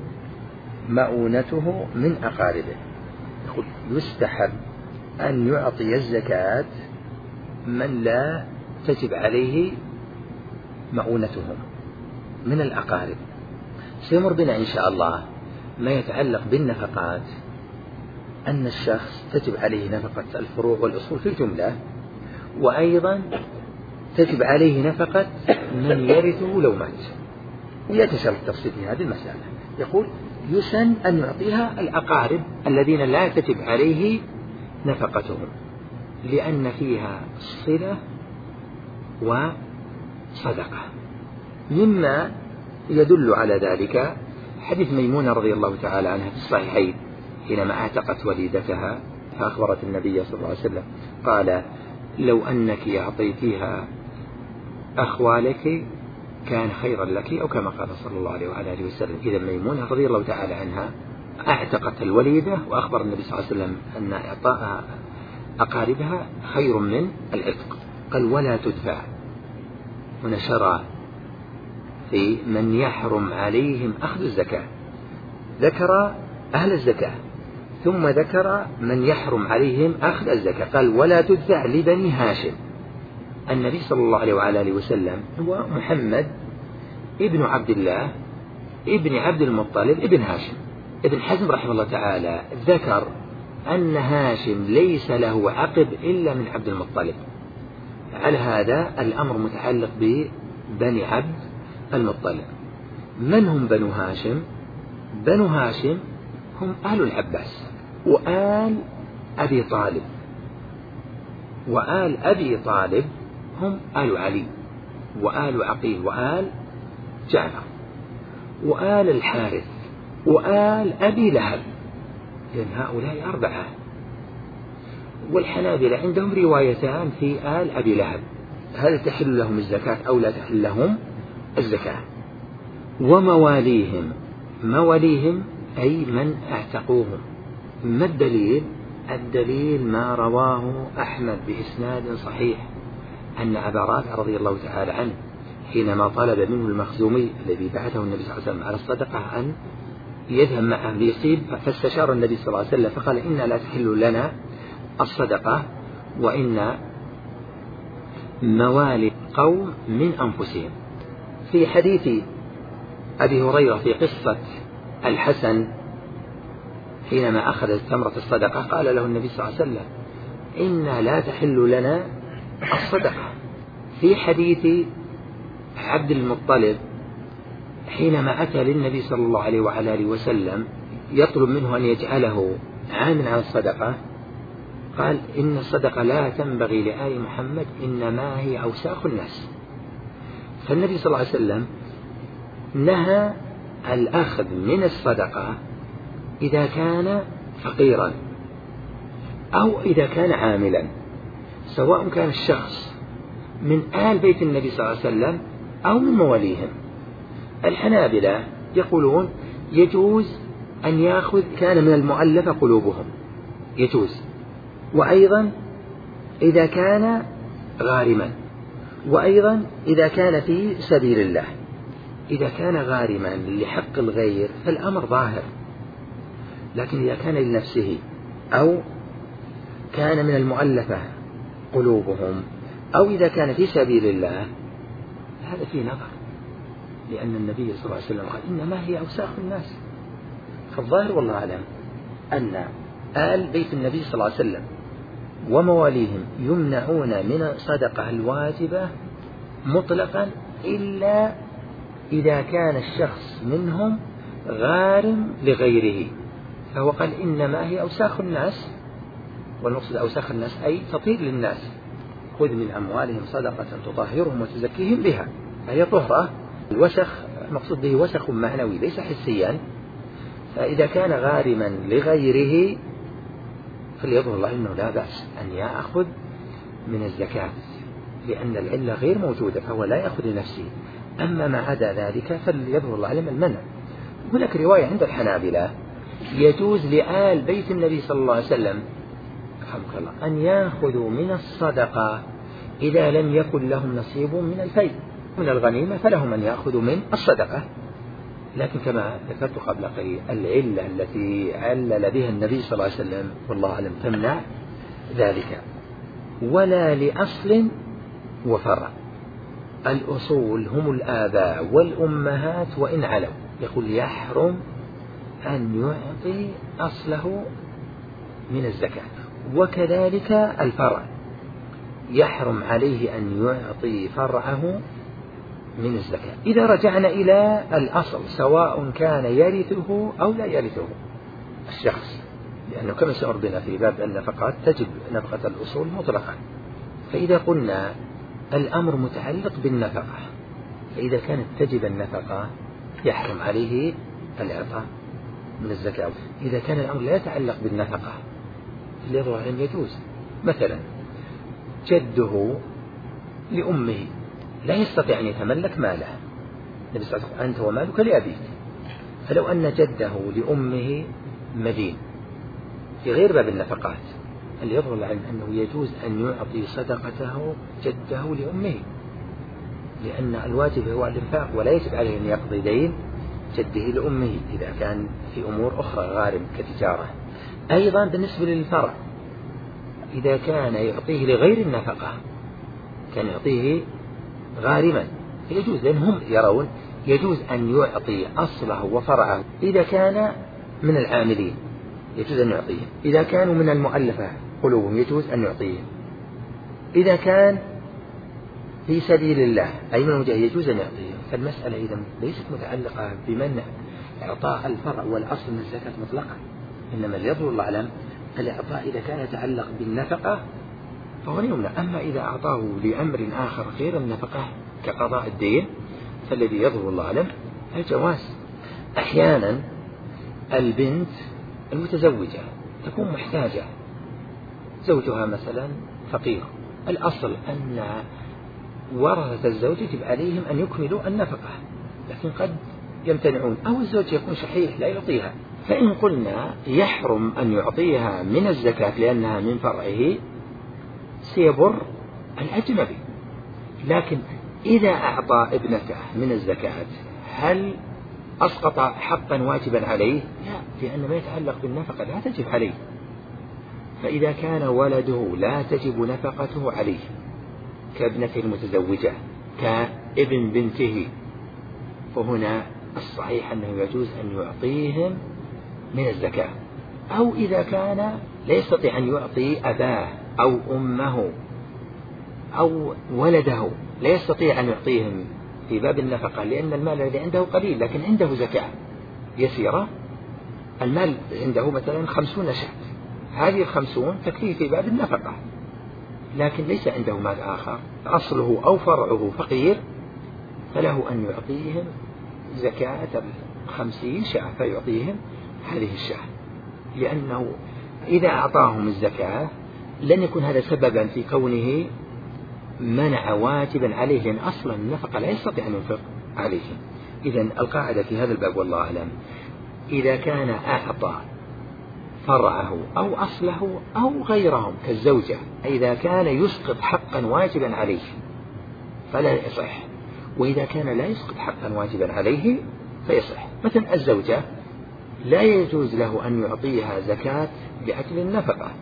مؤونته من أقاربه. يقول يستحب أن يعطي الزكاة من لا تجب عليه مؤونتهم من الأقارب. سيمر بنا إن شاء الله ما يتعلق بالنفقات، أن الشخص تجب عليه نفقة الفروع والأصول في الجملة، وأيضا تجب عليه نفقة من يرثه لو مات. ويتشرح التفصيل في هذه المسألة. يقول يسن أن يعطيها الأقارب الذين لا تجب عليه نفقتهم، لأن فيها صلة وصدقة. مما يدل على ذلك حديث ميمونة رضي الله تعالى عنها في الصحيحين حينما اعتقت وليدتها، فأخبرت النبي صلى الله عليه وسلم قال: لو أنك أعطيتيها أخوالك كان خيرا لك، أو كما قال صلى الله عليه وآله وسلم. إذا ميمونة رضي الله تعالى عنها اعتقت الوليدة، وأخبر النبي صلى الله عليه وسلم أن إعطاء أقاربها خير من العتق. قال: ولا تدفع. هنا شرع في من يحرم عليهم أخذ الزكاة، ذكر أهل الزكاة ثم ذكر من يحرم عليهم أخذ الزكاة، قال ولا تدفع لبني هاشم. النبي صلى الله عليه وعلى آله وسلم هو محمد ابن عبد الله ابن عبد المطلب ابن هاشم. ابن حزم رحمه الله تعالى ذكر أن هاشم ليس له عقب إلا من عبد المطلب. على هذا الأمر متعلق ببني عبد المطلب. من هم بنو هاشم؟ بنو هاشم هم آل العباس وآل أبي طالب، وآل أبي طالب هم آل علي وآل عقيل وآل جعفر وآل الحارث وآل أبي لهب، لأن هؤلاء أربعة. والحنابلة عندهم روايتان في آل أبي لهب، هل تحل لهم الزكاة أو لا تحل لهم الزكاة. ومواليهم، مواليهم أي من اعتقوهم. ما الدليل؟ الدليل ما رواه أحمد بإسناد صحيح أن أبا رافع رضي الله تعالى عنه حينما طلب منه المخزومي الذي بعثه النبي صلى الله عليه وسلم على الصدقة أن يذهب معه ليصيب، فاستشار النبي صلى الله عليه وسلم فقال إنا لا تحل لنا الصدقة وإن موالي قوم من أنفسهم. في حديث أبي هريرة في قصة الحسن حينما أخذ ثمرة الصدقة قال له النبي صلى الله عليه وسلم إنا لا تحل لنا الصدقة. في حديث عبد المطلب حينما أتى للنبي صلى الله عليه وعلى آله وسلم يطلب منه أن يجعله عاملا على الصدقة قال إن الصدقة لا تنبغي لآل محمد إنما هي أوساخ الناس. فالنبي صلى الله عليه وسلم نهى الأخذ من الصدقة إذا كان فقيرا أو إذا كان عاملا، سواء كان الشخص من آل بيت النبي صلى الله عليه وسلم أو من مواليهم. الحنابلة يقولون يجوز أن يأخذ كان من المؤلفة قلوبهم، يجوز، وأيضا إذا كان غارما، وأيضا إذا كان في سبيل الله. إذا كان غارما لحق الغير فالأمر ظاهر، لكن إذا كان لنفسه أو كان من المؤلفة قلوبهم أو إذا كان في سبيل الله هذا فيه نظر، لأن النبي صلى الله عليه وسلم قال إنما هي أوساخ الناس. فالظاهر والله أعلم أن آل بيت النبي صلى الله عليه وسلم ومواليهم يمنعون من الصدقة الواجبة مطلقا إلا إذا كان الشخص منهم غارم لغيره، فهو قال إنما هي أوساخ الناس، والمقصد أوساخ الناس أي تطهير للناس. خذ من أموالهم صدقة تطهرهم وتزكيهم بها، فهي طهرة. الوسخ المقصود به وسخ معنوي ليس حسيا، فإذا كان غارما لغيره فليظهر الله أنه لا بأس أن يأخذ من الزكاة، لأن العلة غير موجودة فهو لا يأخذ لنفسه. أما ما عدا ذلك فليظهر الله علم المنع. هناك رواية عند الحنابلة يجوز لآل بيت النبي صلى الله عليه وسلم رحمك الله أن يأخذوا من الصدقة إذا لم يكن لهم نصيب من الفيء من الغنيمة، فلهم أن يأخذوا من الصدقة. لكن كما ذكرت قبل قليل العلة التي علل بها النبي صلى الله عليه وسلم والله أعلم تمنع ذلك. ولا لأصل وفرع، الأصول هم الآباء والأمهات وإن علوا، يقول يحرم أن يعطي أصله من الزكاة. وكذلك الفرع يحرم عليه أن يعطي فرعه من الزكاة. إذا رجعنا إلى الأصل سواء كان يرثه أو لا يرثه الشخص، لأنه كما سأر بنا في باب النفقات تجب نفقة الأصول مطلقا. فإذا قلنا الأمر متعلق بالنفقة، فإذا كانت تجب النفقة يحرم عليه الإعطاء من الزكاة. إذا كان الأمر لا يتعلق بالنفقة ليظهر أن يجوز. مثلا جده لأمه لا يستطيع أن يتملك ماله، النبي صلى الله عليه وسلم أنت ومالك لأبيك، فلو أن جده لأمه مدين في غير باب النفقات اللي يظهر العلم أنه يجوز أن يعطي صدقته جده لأمه، لأن الواجب هو الإنفاق ولا يجب عليه أن يقضي دين جده لأمه إذا كان في أمور أخرى غارم كتجارة. أيضا بالنسبة للفرع إذا كان يعطيه لغير النفقة، كان يعطيه غارما يجوز، لأنهم يرون يجوز أن يعطي أصله وفرعه. إذا كان من العاملين يجوز أن يعطيه، إذا كانوا من المؤلفة قلوبهم يجوز أن يعطيه، إذا كان في سبيل الله أي من وجه يجوز أن يعطيه. فالمسألة إذا ليست متعلقة بمنع إعطاء الفرع والأصل من الزكاة مطلقا، إنما اليد والله أعلم الإعطاء إذا كان يتعلق بالنفقة فهو يمنع. أما إذا أعطاه لأمر آخر غير النفقة كقضاء الدين فالذي يظهر الله أعلم الجواز. أحيانا البنت المتزوجة تكون محتاجة، زوجها مثلا فقير، الأصل أن ورثة الزوج يجب عليهم أن يكملوا النفقة، لكن قد يمتنعون، أو الزوج يكون شحيح لا يعطيها، فإن قلنا يحرم أن يعطيها من الزكاة لأنها من فرعه سيبر الأجنبي. لكن إذا أعطى ابنته من الزكاة هل أسقط حقا واجبا عليه؟ لا، لأن ما يتعلق بالنفقة لا تجب عليه. فإذا كان ولده لا تجب نفقته عليه كابنته المتزوجة كابن بنته، فهنا الصحيح أنه يجوز أن يعطيهم من الزكاة. أو إذا كان لا يستطيع أن يعطي أباه أو أمه أو ولده، لا يستطيع أن يعطيهم في باب النفقة لأن المال الذي عنده قليل لكن عنده زكاة يسيرة، المال عنده مثلا خمسون شاة، هذه الخمسون تكفيه في باب النفقة، لكن ليس عنده مال آخر أصله أو فرعه فقير، فله أن يعطيهم زكاة الخمسين شاة فيعطيهم هذه الشاة، لأنه إذا أعطاهم الزكاة لن يكون هذا سببا في كونه منع واجبا عليه، لأن أصلا النفقة لا يستطيع أن ينفق عليه. إذن القاعدة في هذا الباب والله أعلم إذا كان أعطى فرعه أو أصله أو غيرهم كالزوجة، إذا كان يسقط حقا واجبا عليه فلا يصح، وإذا كان لا يسقط حقا واجبا عليه فيصح. مثلا الزوجة لا يجوز له أن يعطيها زكاة لأجل النفقة،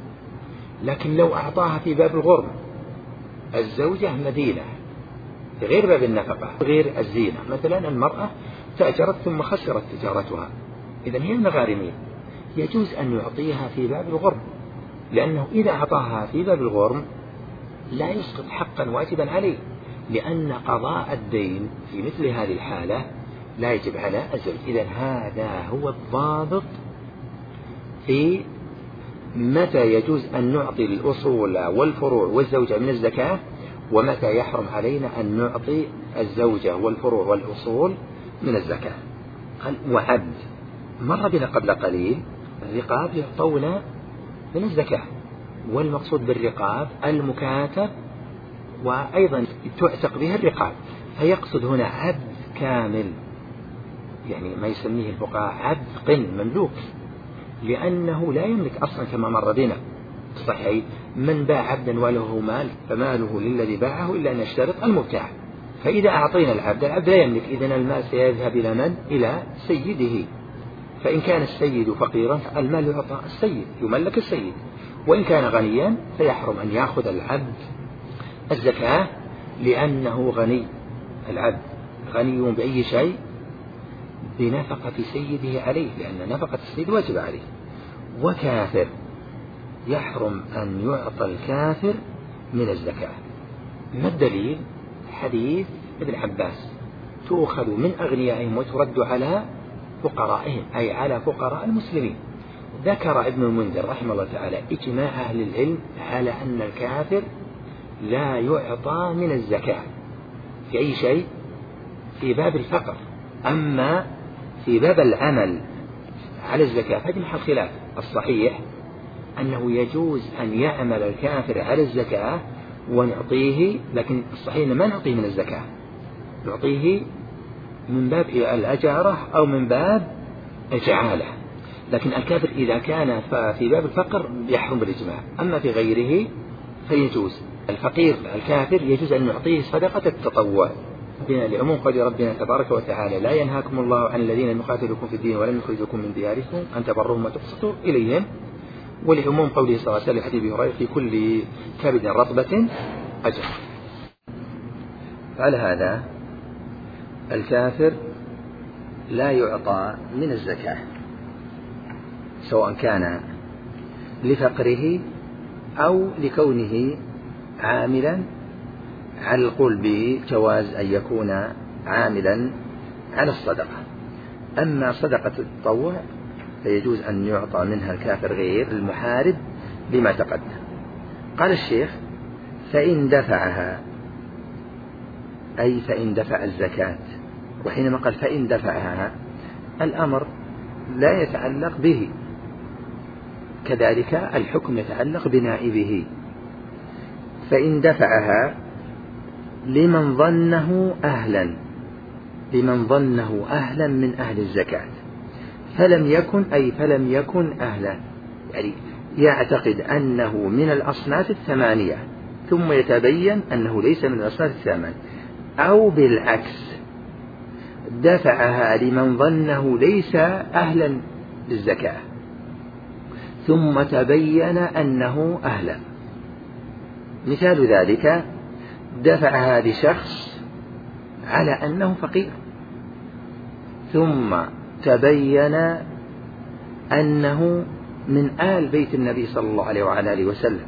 لكن لو أعطاها في باب الغرم، الزوجة مدينة غير باب النفقة غير الزينة، مثلا المرأة تأجرت ثم خسرت تجارتها، إذن هي المغارمين، يجوز أن يعطيها في باب الغرم، لأنه إذا أعطاها في باب الغرم لا يسقط حقا واجبا عليه، لأن قضاء الدين في مثل هذه الحالة لا يجب على الزوج. إذن هذا هو الضابط في متى يجوز أن نعطي الأصول والفروع والزوجة من الزكاة، ومتى يحرم علينا أن نعطي الزوجة والفروع والأصول من الزكاة. وعبد مر بنا قبل قليل الرقاب يعطون من الزكاة، والمقصود بالرقاب المكاتب وأيضا تعتق بها الرقاب، فيقصد هنا عبد كامل، يعني ما يسميه الفقهاء عبد قن مملوك، لأنه لا يملك أصلا كما مر بنا صحيح من باع عبدا وله مال فماله للذي باعه إلا أن يشترط المبتاع. فإذا أعطينا العبد، العبد لا يملك، إذن المال سيذهب إلى من؟ إلى سيده، فإن كان السيد فقيرا المال يعطى السيد، يملك السيد، وإن كان غنيا فيحرم أن يأخذ العبد الزكاة لأنه غني، العبد غني بأي شيء؟ بنفقة سيده عليه، لأن نفقة السيد واجب عليه. وكافر يحرم أن يعطى الكافر من الزكاة. ما الدليل؟ حديث ابن عباس تؤخذ من أغنيائهم وترد على فقرائهم، أي على فقراء المسلمين. ذكر ابن المنذر رحمه الله تعالى إجماع أهل العلم على أن الكافر لا يعطى من الزكاة في أي شيء في باب الفقر، أما في باب العمل على الزكاة فهذا محل خلاف. الصحيح أنه يجوز أن يعمل الكافر على الزكاة ونعطيه، لكن الصحيح أنه ما نعطيه من الزكاة، نعطيه من باب الأجارة أو من باب الجعالة، لكن الكافر إذا كان في باب الفقر يحرم بالإجماع، أما في غيره فيجوز. الفقير الكافر يجوز أن نعطيه صدقة التطوع لعموم قول ربنا تبارك وتعالى لا ينهاكم الله عن الذين يقاتلوكم في الدين ولم يخرجوكم من دياركم أن تبروهم وتقسطوا إليهم، ولعموم قوله صلى الله عليه وسلم حديث أبي هريرة في كل كبد رطبة أجر. على هذا الكافر لا يعطى من الزكاة سواء كان لفقره أو لكونه عاملا على القول بجواز أن يكون عاملا على الصدقة. أما صدقة التطوع فيجوز أن يعطى منها الكافر غير المحارب لما تقدم. قال الشيخ فإن دفعها، أي فإن دفع الزكاة، وحينما قال فإن دفعها الأمر لا يتعلق به، كذلك الحكم يتعلق بنائبه. فإن دفعها لمن ظنه أهلا لمن ظنه أهلا من أهل الزكاة فلم يكن، أي فلم يكن أهلا، يعني يعتقد أنه من الأصناف الثمانية ثم يتبين أنه ليس من الأصناف الثمانية، أو بالعكس دفعها لمن ظنه ليس أهلا للزكاة ثم تبين أنه أهلا. مثال ذلك دفعها لشخص على أنه فقير ثم تبين أنه من آل بيت النبي صلى الله عليه وعلى آله وسلم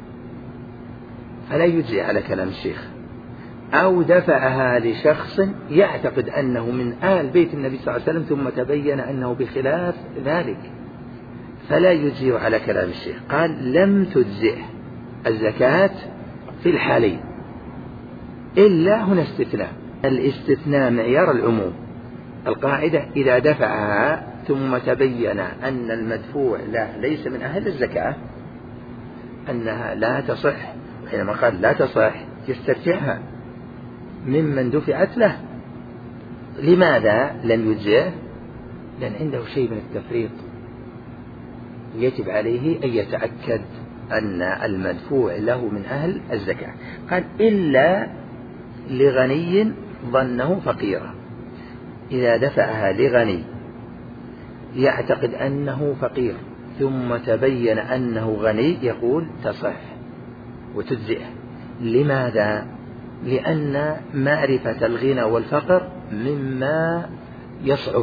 فلا يجزي على كلام الشيخ. أو دفعها لشخص يعتقد أنه من آل بيت النبي صلى الله عليه وسلم ثم تبين أنه بخلاف ذلك فلا يجزي على كلام الشيخ. قال لم تجزئه الزكاة في الحالين، إلا هنا استثناء. الاستثناء معيار العموم. القاعدة إذا دفعها ثم تبين أن المدفوع له ليس من أهل الزكاة أنها لا تصح، وحينما قال لا تصح يسترجعها ممن دفعت له. لماذا لم يجزئه؟ لأن عنده شيء من التفريط، يجب عليه أن يتأكد أن المدفوع له من أهل الزكاة. قال إلا لغني ظنه فقيرا. إذا دفعها لغني يعتقد أنه فقير ثم تبين أنه غني يقول تصح وتجزئه. لماذا؟ لأن معرفة الغنى والفقر مما يصعب.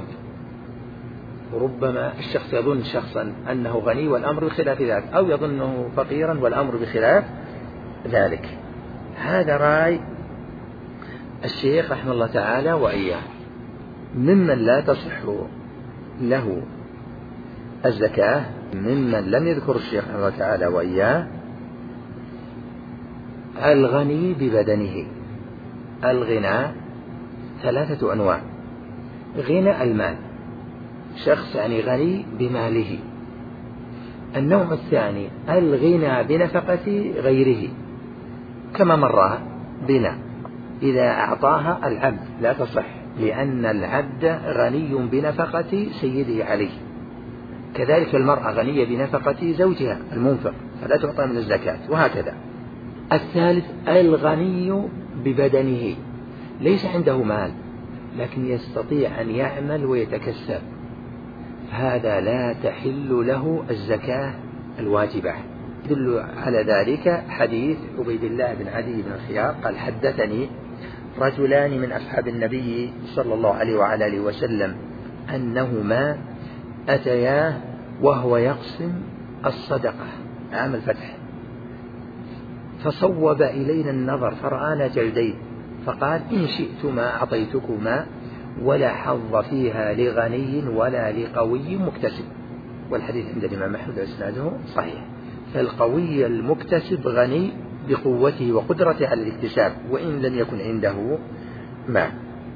ربما الشخص يظن شخصا أنه غني والأمر بخلاف ذلك، أو يظنه فقيرا والأمر بخلاف ذلك. هذا رأي الشيخ رحمه الله تعالى وإياه. ممن لا تصح له الزكاة ممن لم يذكر الشيخ رحمه الله تعالى وإياه الغني ببدنه. الغنى ثلاثة أنواع. غنى المال، شخص يعني غني بماله. النوع الثاني الغنى بنفقة غيره، كما مر بنا إذا أعطاها العبد لا تصح لأن العبد غني بنفقة سيده عليه. كذلك المرأة غنية بنفقة زوجها المنفق فلا تعطى من الزكاة، وهكذا. الثالث الغني ببدنه، ليس عنده مال لكن يستطيع أن يعمل ويتكسب، هذا لا تحل له الزكاة الواجبة. يدل على ذلك حديث عبيد الله بن عدي بن الخيار قال حدثني رجلان من أصحاب النبي صلى الله عليه وعلى آله وسلم أنهما أتياه وهو يقسم الصدقة عام الفتح فصوب إلينا النظر فرآنا جلدين فقال إن شئتما أعطيتكما ولا حظ فيها لغني ولا لقوي مكتسب. والحديث عند الإمام أحمد إسناده صحيح. فالقوي المكتسب غني بقوته وقدرته على الاكتساب وإن لم يكن عنده مال.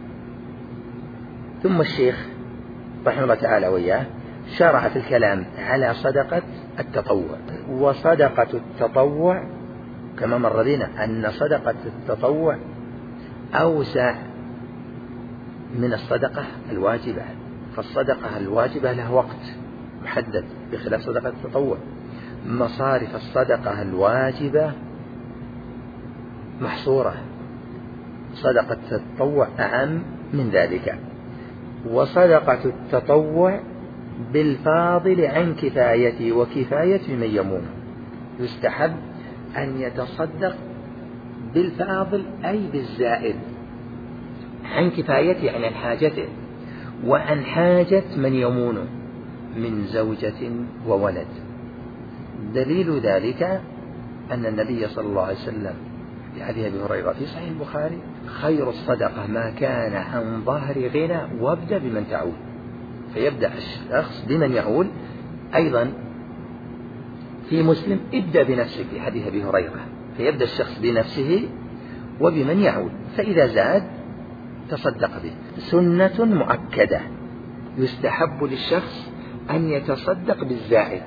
ثم الشيخ رحمه الله تعالى وإياه شرع في الكلام على صدقة التطوع. وصدقة التطوع كما مر بنا أن صدقة التطوع أوسع من الصدقة الواجبة، فالصدقة الواجبة لها وقت محدد بخلاف صدقة التطوع. مصارف الصدقة الواجبة محصورة، صدقة التطوع أعم من ذلك. وصدقة التطوع بالفاضل عن كفايته وكفاية من يمون، يستحب أن يتصدق بالفاضل أي بالزائد، عن كفايته عن حاجته وعن حاجة من يمونه من زوجة وولد. دليل ذلك أن النبي صلى الله عليه وسلم في حديث أبي هريرة في صحيح البخاري: خير الصدقة ما كان عن ظهر غنى وابدأ بمن تعول. فيبدأ الشخص بمن يعول. أيضا في مسلم: ابدأ بنفسك في حديث أبي هريرة. فيبدأ الشخص بنفسه وبمن يعول، فإذا زاد تصدق به. سنة مؤكدة، يستحب للشخص أن يتصدق بالزائد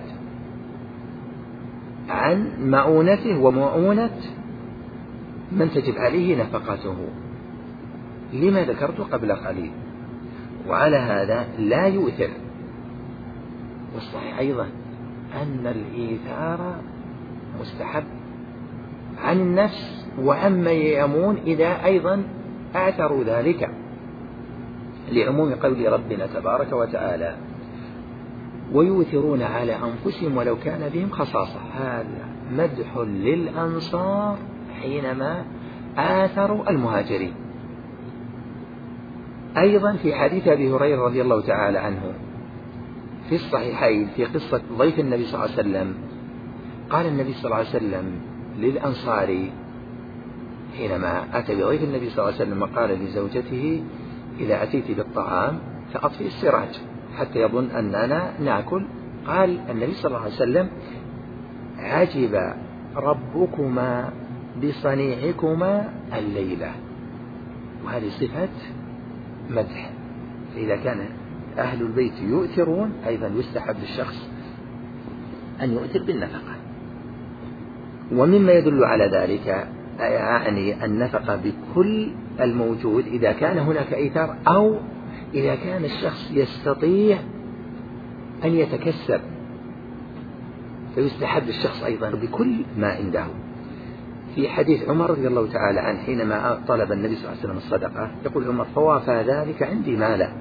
عن مؤونته ومؤونة من تجب عليه نفقته، لما ذكرت قبل قليل. وعلى هذا لا يؤثر. والصحيح أيضا أن الإيثار مستحب عن النفس وعن من يمون إذا أيضا آثروا ذلك، لعموم قول ربنا تبارك وتعالى: ويؤثرون على أنفسهم ولو كان بهم خصاصة. هذا مدح للأنصار حينما آثروا المهاجرين. أيضا في حديث أبي هريرة رضي الله تعالى عنه في الصحيحين في قصة ضيف النبي صلى الله عليه وسلم، قال النبي صلى الله عليه وسلم للأنصاري حينما أتى بضيف النبي صلى الله عليه وسلم وقال لزوجته: إذا أتيت بالطعام فأطفئ السراج حتى يظن أننا نأكل. قال النبي صلى الله عليه وسلم: عجب ربكما بصنيعكما الليلة. وهذه صفة مدح. فإذا كان أهل البيت يؤثرون، أيضا يستحب للشخص أن يؤثر بالنفقة. ومما يدل على ذلك يعني النفقة بكل الموجود إذا كان هناك إيثار، أو إذا كان الشخص يستطيع أن يتكسب، فيستحب للشخص أيضا بكل ما عنده. في حديث عمر رضي الله تعالى عنه حينما طلب النبي صلى الله عليه وسلم الصدقة، يقول عمر: فوافى ذلك عندي مالا.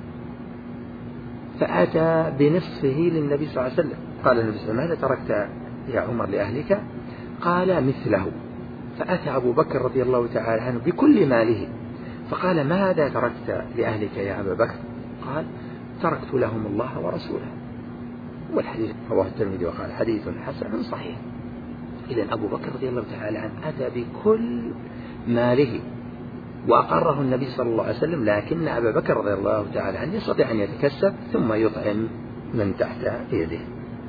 فأتى بنصفه للنبي صلى الله عليه وسلم. قال النبي صلى الله عليه وسلم: ماذا تركت يا عمر لأهلك؟ قال: مثله. فأتى أبو بكر رضي الله تعالى عنه بكل ماله، فقال: ماذا تركت لأهلك يا أبا بكر؟ قال: تركت لهم الله ورسوله. والحديث رواه الترمذي وقال: حديث حسن صحيح. إذن أبو بكر رضي الله تعالى عنه أتى بكل ماله وأقره النبي صلى الله عليه وسلم، لكن أبا بكر رضي الله تعالى عنه يستطيع أن يتكسب ثم يطعم من تحت يده.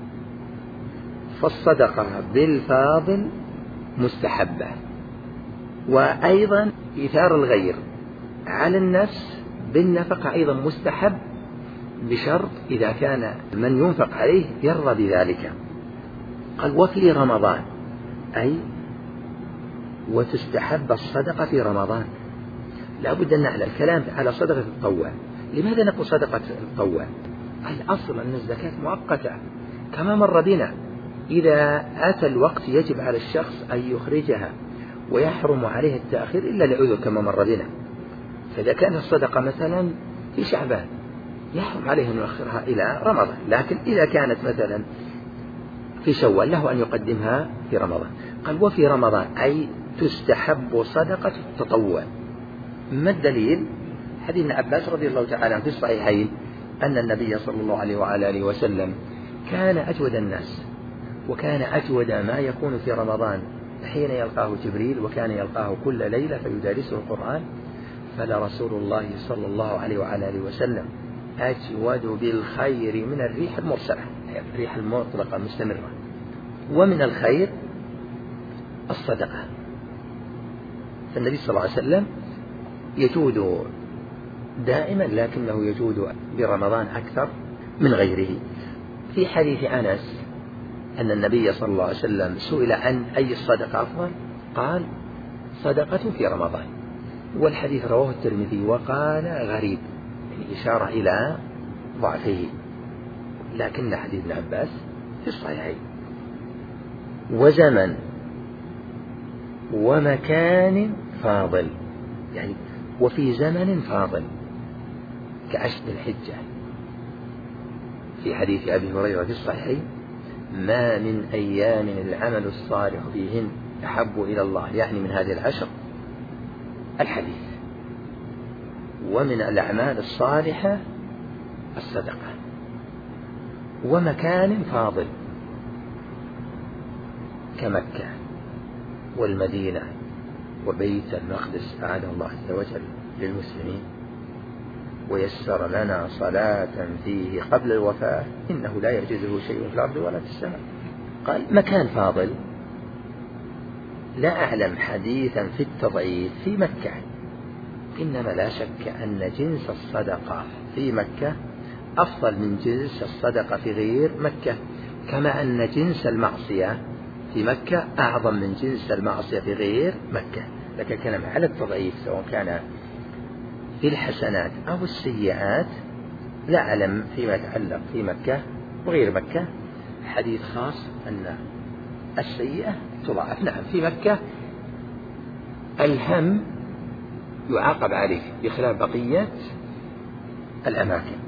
فالصدقة بالفاضل مستحبة. وأيضا إيثار الغير على النفس بالنفقة أيضا مستحب، بشرط إذا كان من ينفق عليه يرضى بذلك. قال: وفي رمضان، أي وتستحب الصدقة في رمضان. لا بد أن نعلم الكلام على صدقة التطوع. لماذا نقول صدقة التطوع؟ الأصل أن الزكاة مؤقتة كما مر بنا. إذا أتى الوقت يجب على الشخص أن يخرجها، ويحرم عليه التأخير إلا لعذر كما مر بنا. فإذا كانت الصدقة مثلا في شعبان يحرم عليه أن يؤخرها إلى رمضان، لكن إذا كانت مثلا في شوال له أن يقدمها في رمضان. قال: وفي رمضان، أي تستحب صدقة التطوع. ما الدليل؟ حديث ابن عباس رضي الله تعالى عنه في الصحيحين أن النبي صلى الله عليه وعلى آله وسلم كان أجود الناس، وكان أجود ما يكون في رمضان حين يلقاه جبريل، وكان يلقاه كل ليلة فيدارسه القرآن. فلرسول الله صلى الله عليه وعلى آله وسلم أجود بالخير من الريح المرسلة، يعني الريح المطلقة المستمرة. ومن الخير الصدقة. فالنبي صلى الله عليه وسلم يجود دائما، لكنه يجود برمضان أكثر من غيره. في حديث أنس أن النبي صلى الله عليه وسلم سئل عن أي الصدقة أفضل، قال: صدقة في رمضان. والحديث رواه الترمذي وقال: غريب، يعني إشارة إلى ضعفه، لكن حديث ابن عباس في الصحيحين. وزمن ومكان فاضل، يعني وفي زمن فاضل كعشر الحجة. في حديث أبي هريرة في الصحيحين: ما من أيام العمل الصالح فيهن أحب إلى الله، يعني من هذه العشر الحديث. ومن الأعمال الصالحة الصدقة. ومكان فاضل كمكة والمدينة وبيت المقدس أعاده الله عز وجل للمسلمين، ويسر لنا صلاة فيه قبل الوفاة إنه لا يعجزه شيء في الأرض ولا في السماء. قال مكان فاضل. لا أعلم حديثا في التضعيف في مكة، إنما لا شك أن جنس الصدقة في مكة أفضل من جنس الصدقة في غير مكة، كما أن جنس المعصية في مكة أعظم من جنس المعصية في غير مكة. لكن كلام على التضعيف سواء كان في الحسنات أو السيئات. لا أعلم فيما يتعلق في مكة وغير مكة حديث خاص أن السيئة تضاعف. نعم في مكة الهم يعاقب عليه بخلاف بقية الأماكن.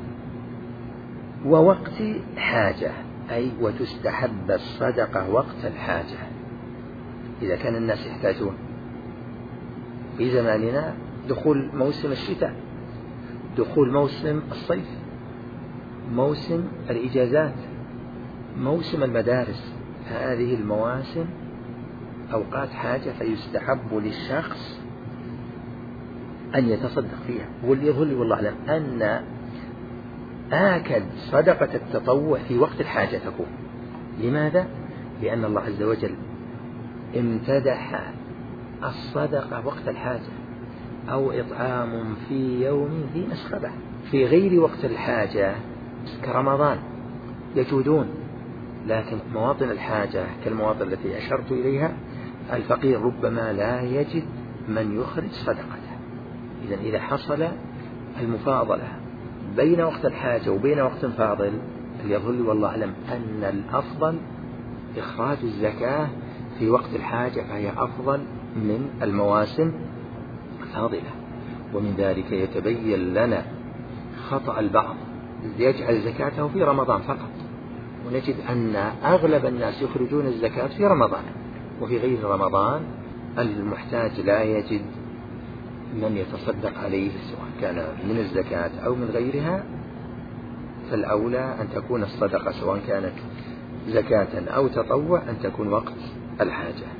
ووقت حاجة، أي وتستحب الصدقة وقت الحاجة إذا كان الناس يحتاجون. في زماننا دخول موسم الشتاء، دخول موسم الصيف، موسم الإجازات، موسم المدارس، هذه المواسم أوقات حاجة، فيستحب للشخص أن يتصدق فيها. واللي يظهر لي والله أعلم أن آكد صدقة التطوع في وقت الحاجة تكون. لماذا؟ لأن الله عز وجل امتدح الصدقة وقت الحاجة، أو إطعام في يوم ذي مسغبة. في غير وقت الحاجة كرمضان يجودون، لكن مواطن الحاجة كالمواطن التي أشرت إليها الفقير ربما لا يجد من يخرج صدقته. إذن إذا حصل المفاضلة بين وقت الحاجة وبين وقت فاضل، يظل والله أعلم أن الأفضل إخراج الزكاة في وقت الحاجة، فهي أفضل من المواسم الفاضلة. ومن ذلك يتبين لنا خطأ البعض يجعل زكاته في رمضان فقط، ونجد أن أغلب الناس يخرجون الزكاة في رمضان، وفي غير رمضان المحتاج لا يجد من يتصدق عليه سواء كان من الزكاة أو من غيرها. فالأولى أن تكون الصدقة سواء كانت زكاة أو تطوع أن تكون وقت الحاجة.